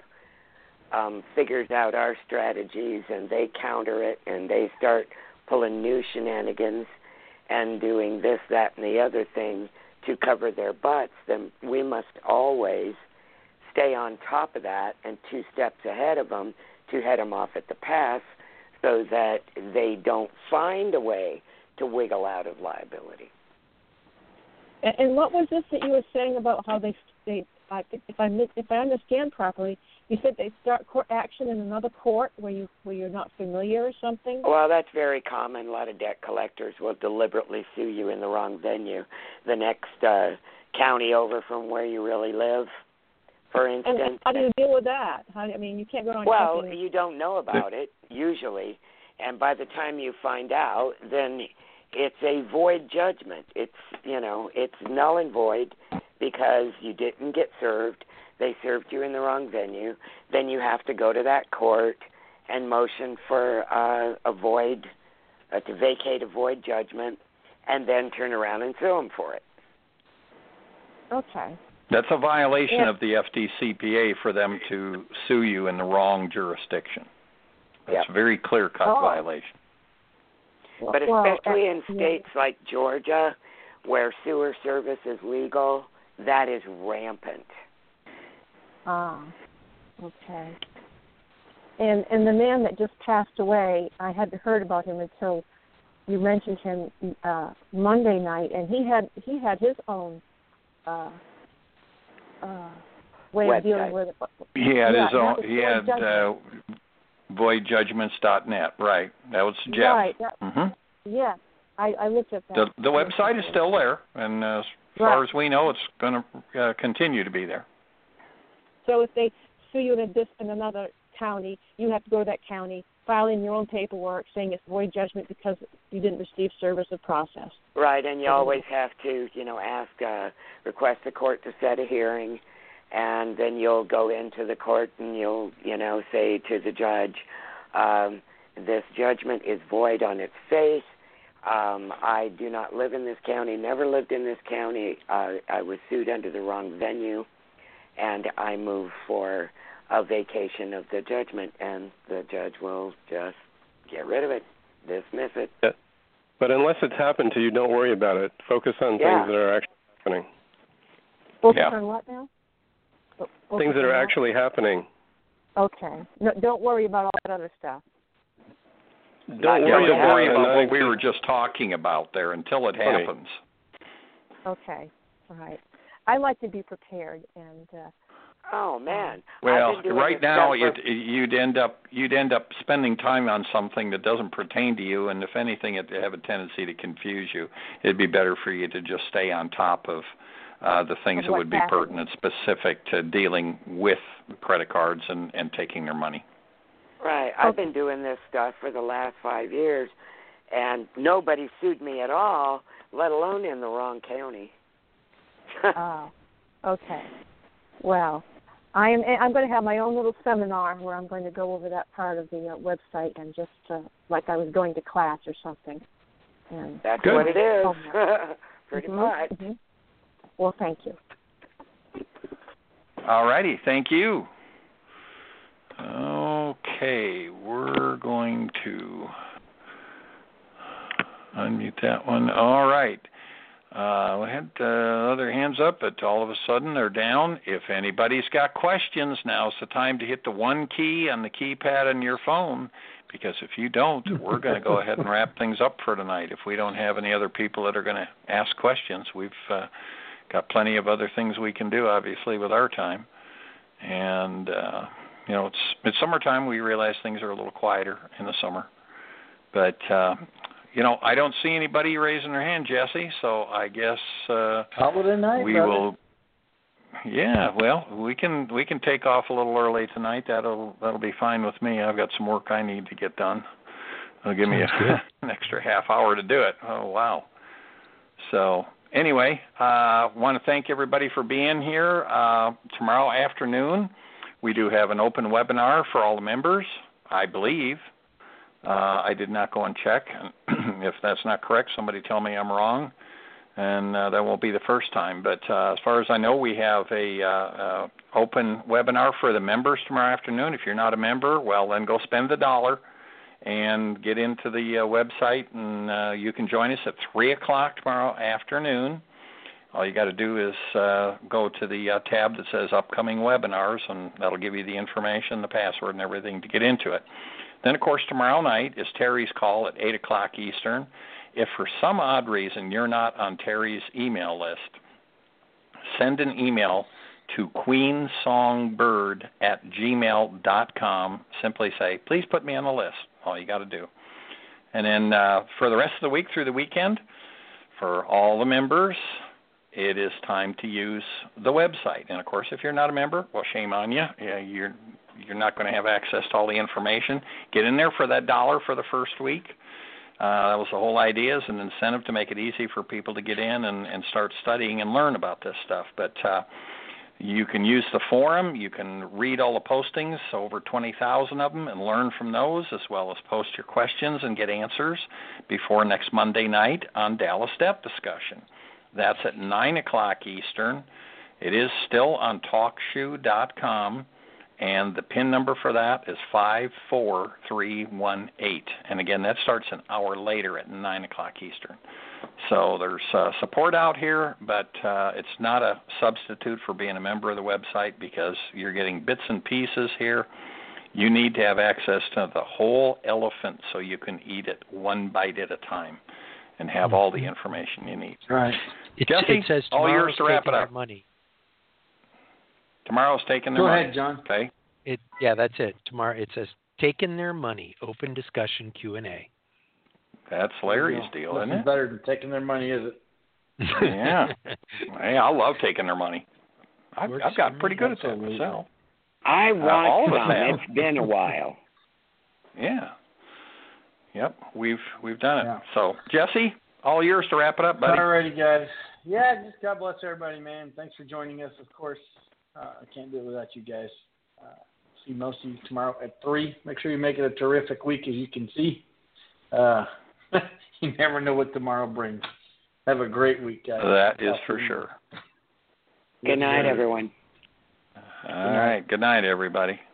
um, figures out our strategies and they counter it and they start pulling new shenanigans and doing this, that, and the other thing to cover their butts. Then we must always stay on top of that and two steps ahead of them to head them off at the pass so that they don't find a way to wiggle out of liability.
And, and what was this that you were saying about how they, they I think if I mis- if I understand properly, you said they start court action in another court where you where you're not familiar or something?
Well, that's very common. A lot of debt collectors will deliberately sue you in the wrong venue, the next uh, county over from where you really live. For instance,
and how do you deal with that? How, I mean, you can't go on.
well,
something.
you don't know about it usually, and by the time you find out, then it's a void judgment. It's you know, it's null and void because you didn't get served. They served you in the wrong venue. Then you have to go to that court and motion for uh, a void, uh, to vacate a void judgment, and then turn around and sue them for it.
Okay.
That's a violation
Yeah.
of the F D C P A for them to sue you in the wrong jurisdiction. That's
Yep.
a very clear-cut
Oh.
violation.
But
Well,
especially
uh,
in
yeah.
states like Georgia, where sewer service is legal, that is rampant.
Ah, okay. And and the man that just passed away, I hadn't heard about him until you mentioned him uh, Monday night, and he had he had his own uh, uh, way
Website.
of dealing with it.
He had
yeah,
his own.
was
He had uh, void judgments dot net. Right. That was Jeff.
Right. That,
mm-hmm.
Yeah, I, I looked at that.
The, the website is still there, and uh, as
right.
far as we know, it's going to uh, continue to be there.
So if they sue you in, a dis- in another county, you have to go to that county, file in your own paperwork saying it's void judgment because you didn't receive service of process.
Right, and you always have to, you know, ask, uh, request the court to set a hearing, and then you'll go into the court and you'll, you know, say to the judge, um, this judgment is void on its face. Um, I do not live in this county, never lived in this county. Uh, I was sued under the wrong venue, and I move for a vacation of the judgment, and the judge will just get rid of it, dismiss it.
Yeah. But unless it's happened to you, don't worry about it. Focus on
Yeah.
things that are actually happening.
Focus
Yeah.
on what now? Focus
Things that
on
are
what?
actually happening.
Okay. No, don't worry about all that other stuff.
Don't
Yeah,
worry
don't
about
worry
it.
about what we were just talking about there until it
Funny.
happens.
Okay. All right. I like to be prepared, and uh,
Oh man!
Well,
I've been doing
right
this
now
stuff
it,
for-
you'd end up you'd end up spending time on something that doesn't pertain to you, and if anything, it'd have a tendency to confuse you. It'd be better for you to just stay on top of uh, the things
Of
that
what's
would be
happening.
pertinent, specific to dealing with credit cards and, and taking their money.
Right. I've been doing this stuff for the last five years, and nobody sued me at all, let alone in the wrong county.
oh, okay. Well, I am. I'm going to have my own little seminar where I'm going to go over that part of the uh, website and just uh, like I was going to class or something. And
That's
Good.
what it is.
Oh,
Pretty
mhm,
much.
mhm. Well, thank you.
All righty, thank you. Okay, we're going to unmute that one. All right. Uh, we had uh, other hands up, but all of a sudden they're down. If anybody's got questions, now's the time to hit the one key on the keypad on your phone, because if you don't, we're going to go ahead and wrap things up for tonight. If we don't have any other people that are going to ask questions, we've uh, got plenty of other things we can do, obviously, with our time. And, uh, you know, it's, it's summertime. We realize things are a little quieter in the summer. But, uh, you know, I don't see anybody raising their hand, Jesse, so I guess uh,
holiday night,
we
brother.
will. Yeah, well, we can we can take off a little early tonight. That'll that'll be fine with me. I've got some work I need to get done. It'll give me a, an extra half hour to do it. Oh wow! So anyway, I uh, want to thank everybody for being here. Uh, tomorrow afternoon, we do have an open webinar for all the members, I believe. Uh, I did not go and check. If that's not correct, somebody tell me I'm wrong, and uh, that won't be the first time. But uh, as far as I know, we have a uh, uh, open webinar for the members tomorrow afternoon. If you're not a member, well, then go spend the dollar and get into the uh, website, and uh, you can join us at three o'clock tomorrow afternoon. All you got to do is uh, go to the uh, tab that says Upcoming Webinars, and that'll give you the information, the password, and everything to get into it. Then, of course, tomorrow night is Terry's call at eight o'clock Eastern. If for some odd reason you're not on Terry's email list, send an email to queensongbird at gmail dot com. Simply say, please put me on the list. All you got to do. And then uh, for the rest of the week through the weekend, for all the members, it is time to use the website. And, of course, if you're not a member, well, shame on you. Yeah, you're you're not going to have access to all the information. Get in there for that dollar for the first week. Uh, that was the whole idea, is an incentive to make it easy for people to get in and, and start studying and learn about this stuff. But uh, you can use the forum. You can read all the postings, over twenty thousand of them, and learn from those, as well as post your questions and get answers before next Monday night on Dallas Debt Discussion. That's at nine o'clock Eastern. It is still on talk shoe dot com, and the PIN number for that is five four three one eight. And again, that starts an hour later at nine o'clock Eastern. So there's uh, support out here, but uh, it's not a substitute for being a member of the website, because you're getting bits and pieces here. You need to have access to the whole elephant so you can eat it one bite at a time and have all the information you need.
Right.
It,
Jesse,
it says
all yours
tomorrow's
to wrap
taking
it
their
up.
money.
Tomorrow's taking their
Go
money.
ahead, John.
Okay.
It yeah, that's it. Tomorrow it says taking their money. Open discussion Q and A.
That's Larry's
You know,
deal,
nothing
isn't it?
better than taking their money, is it?
Yeah. Hey, I love taking their money. I've, I've gotten pretty good at that
Absolutely.
myself.
I
Uh, all
want
of us
some.
have.
It's been a while.
Yeah. Yep. We've we've done it.
Yeah.
So Jesse, all yours to wrap it up, buddy.
Alrighty, guys. Yeah, just God bless everybody, man. Thanks for joining us. Of course, uh, I can't do it without you guys. Uh, see most of you tomorrow at three. Make sure you make it a terrific week, as you can see. Uh, you never know what tomorrow brings. Have a great week, guys.
That is for sure.
Good night, everyone.
All right. Good night, everybody.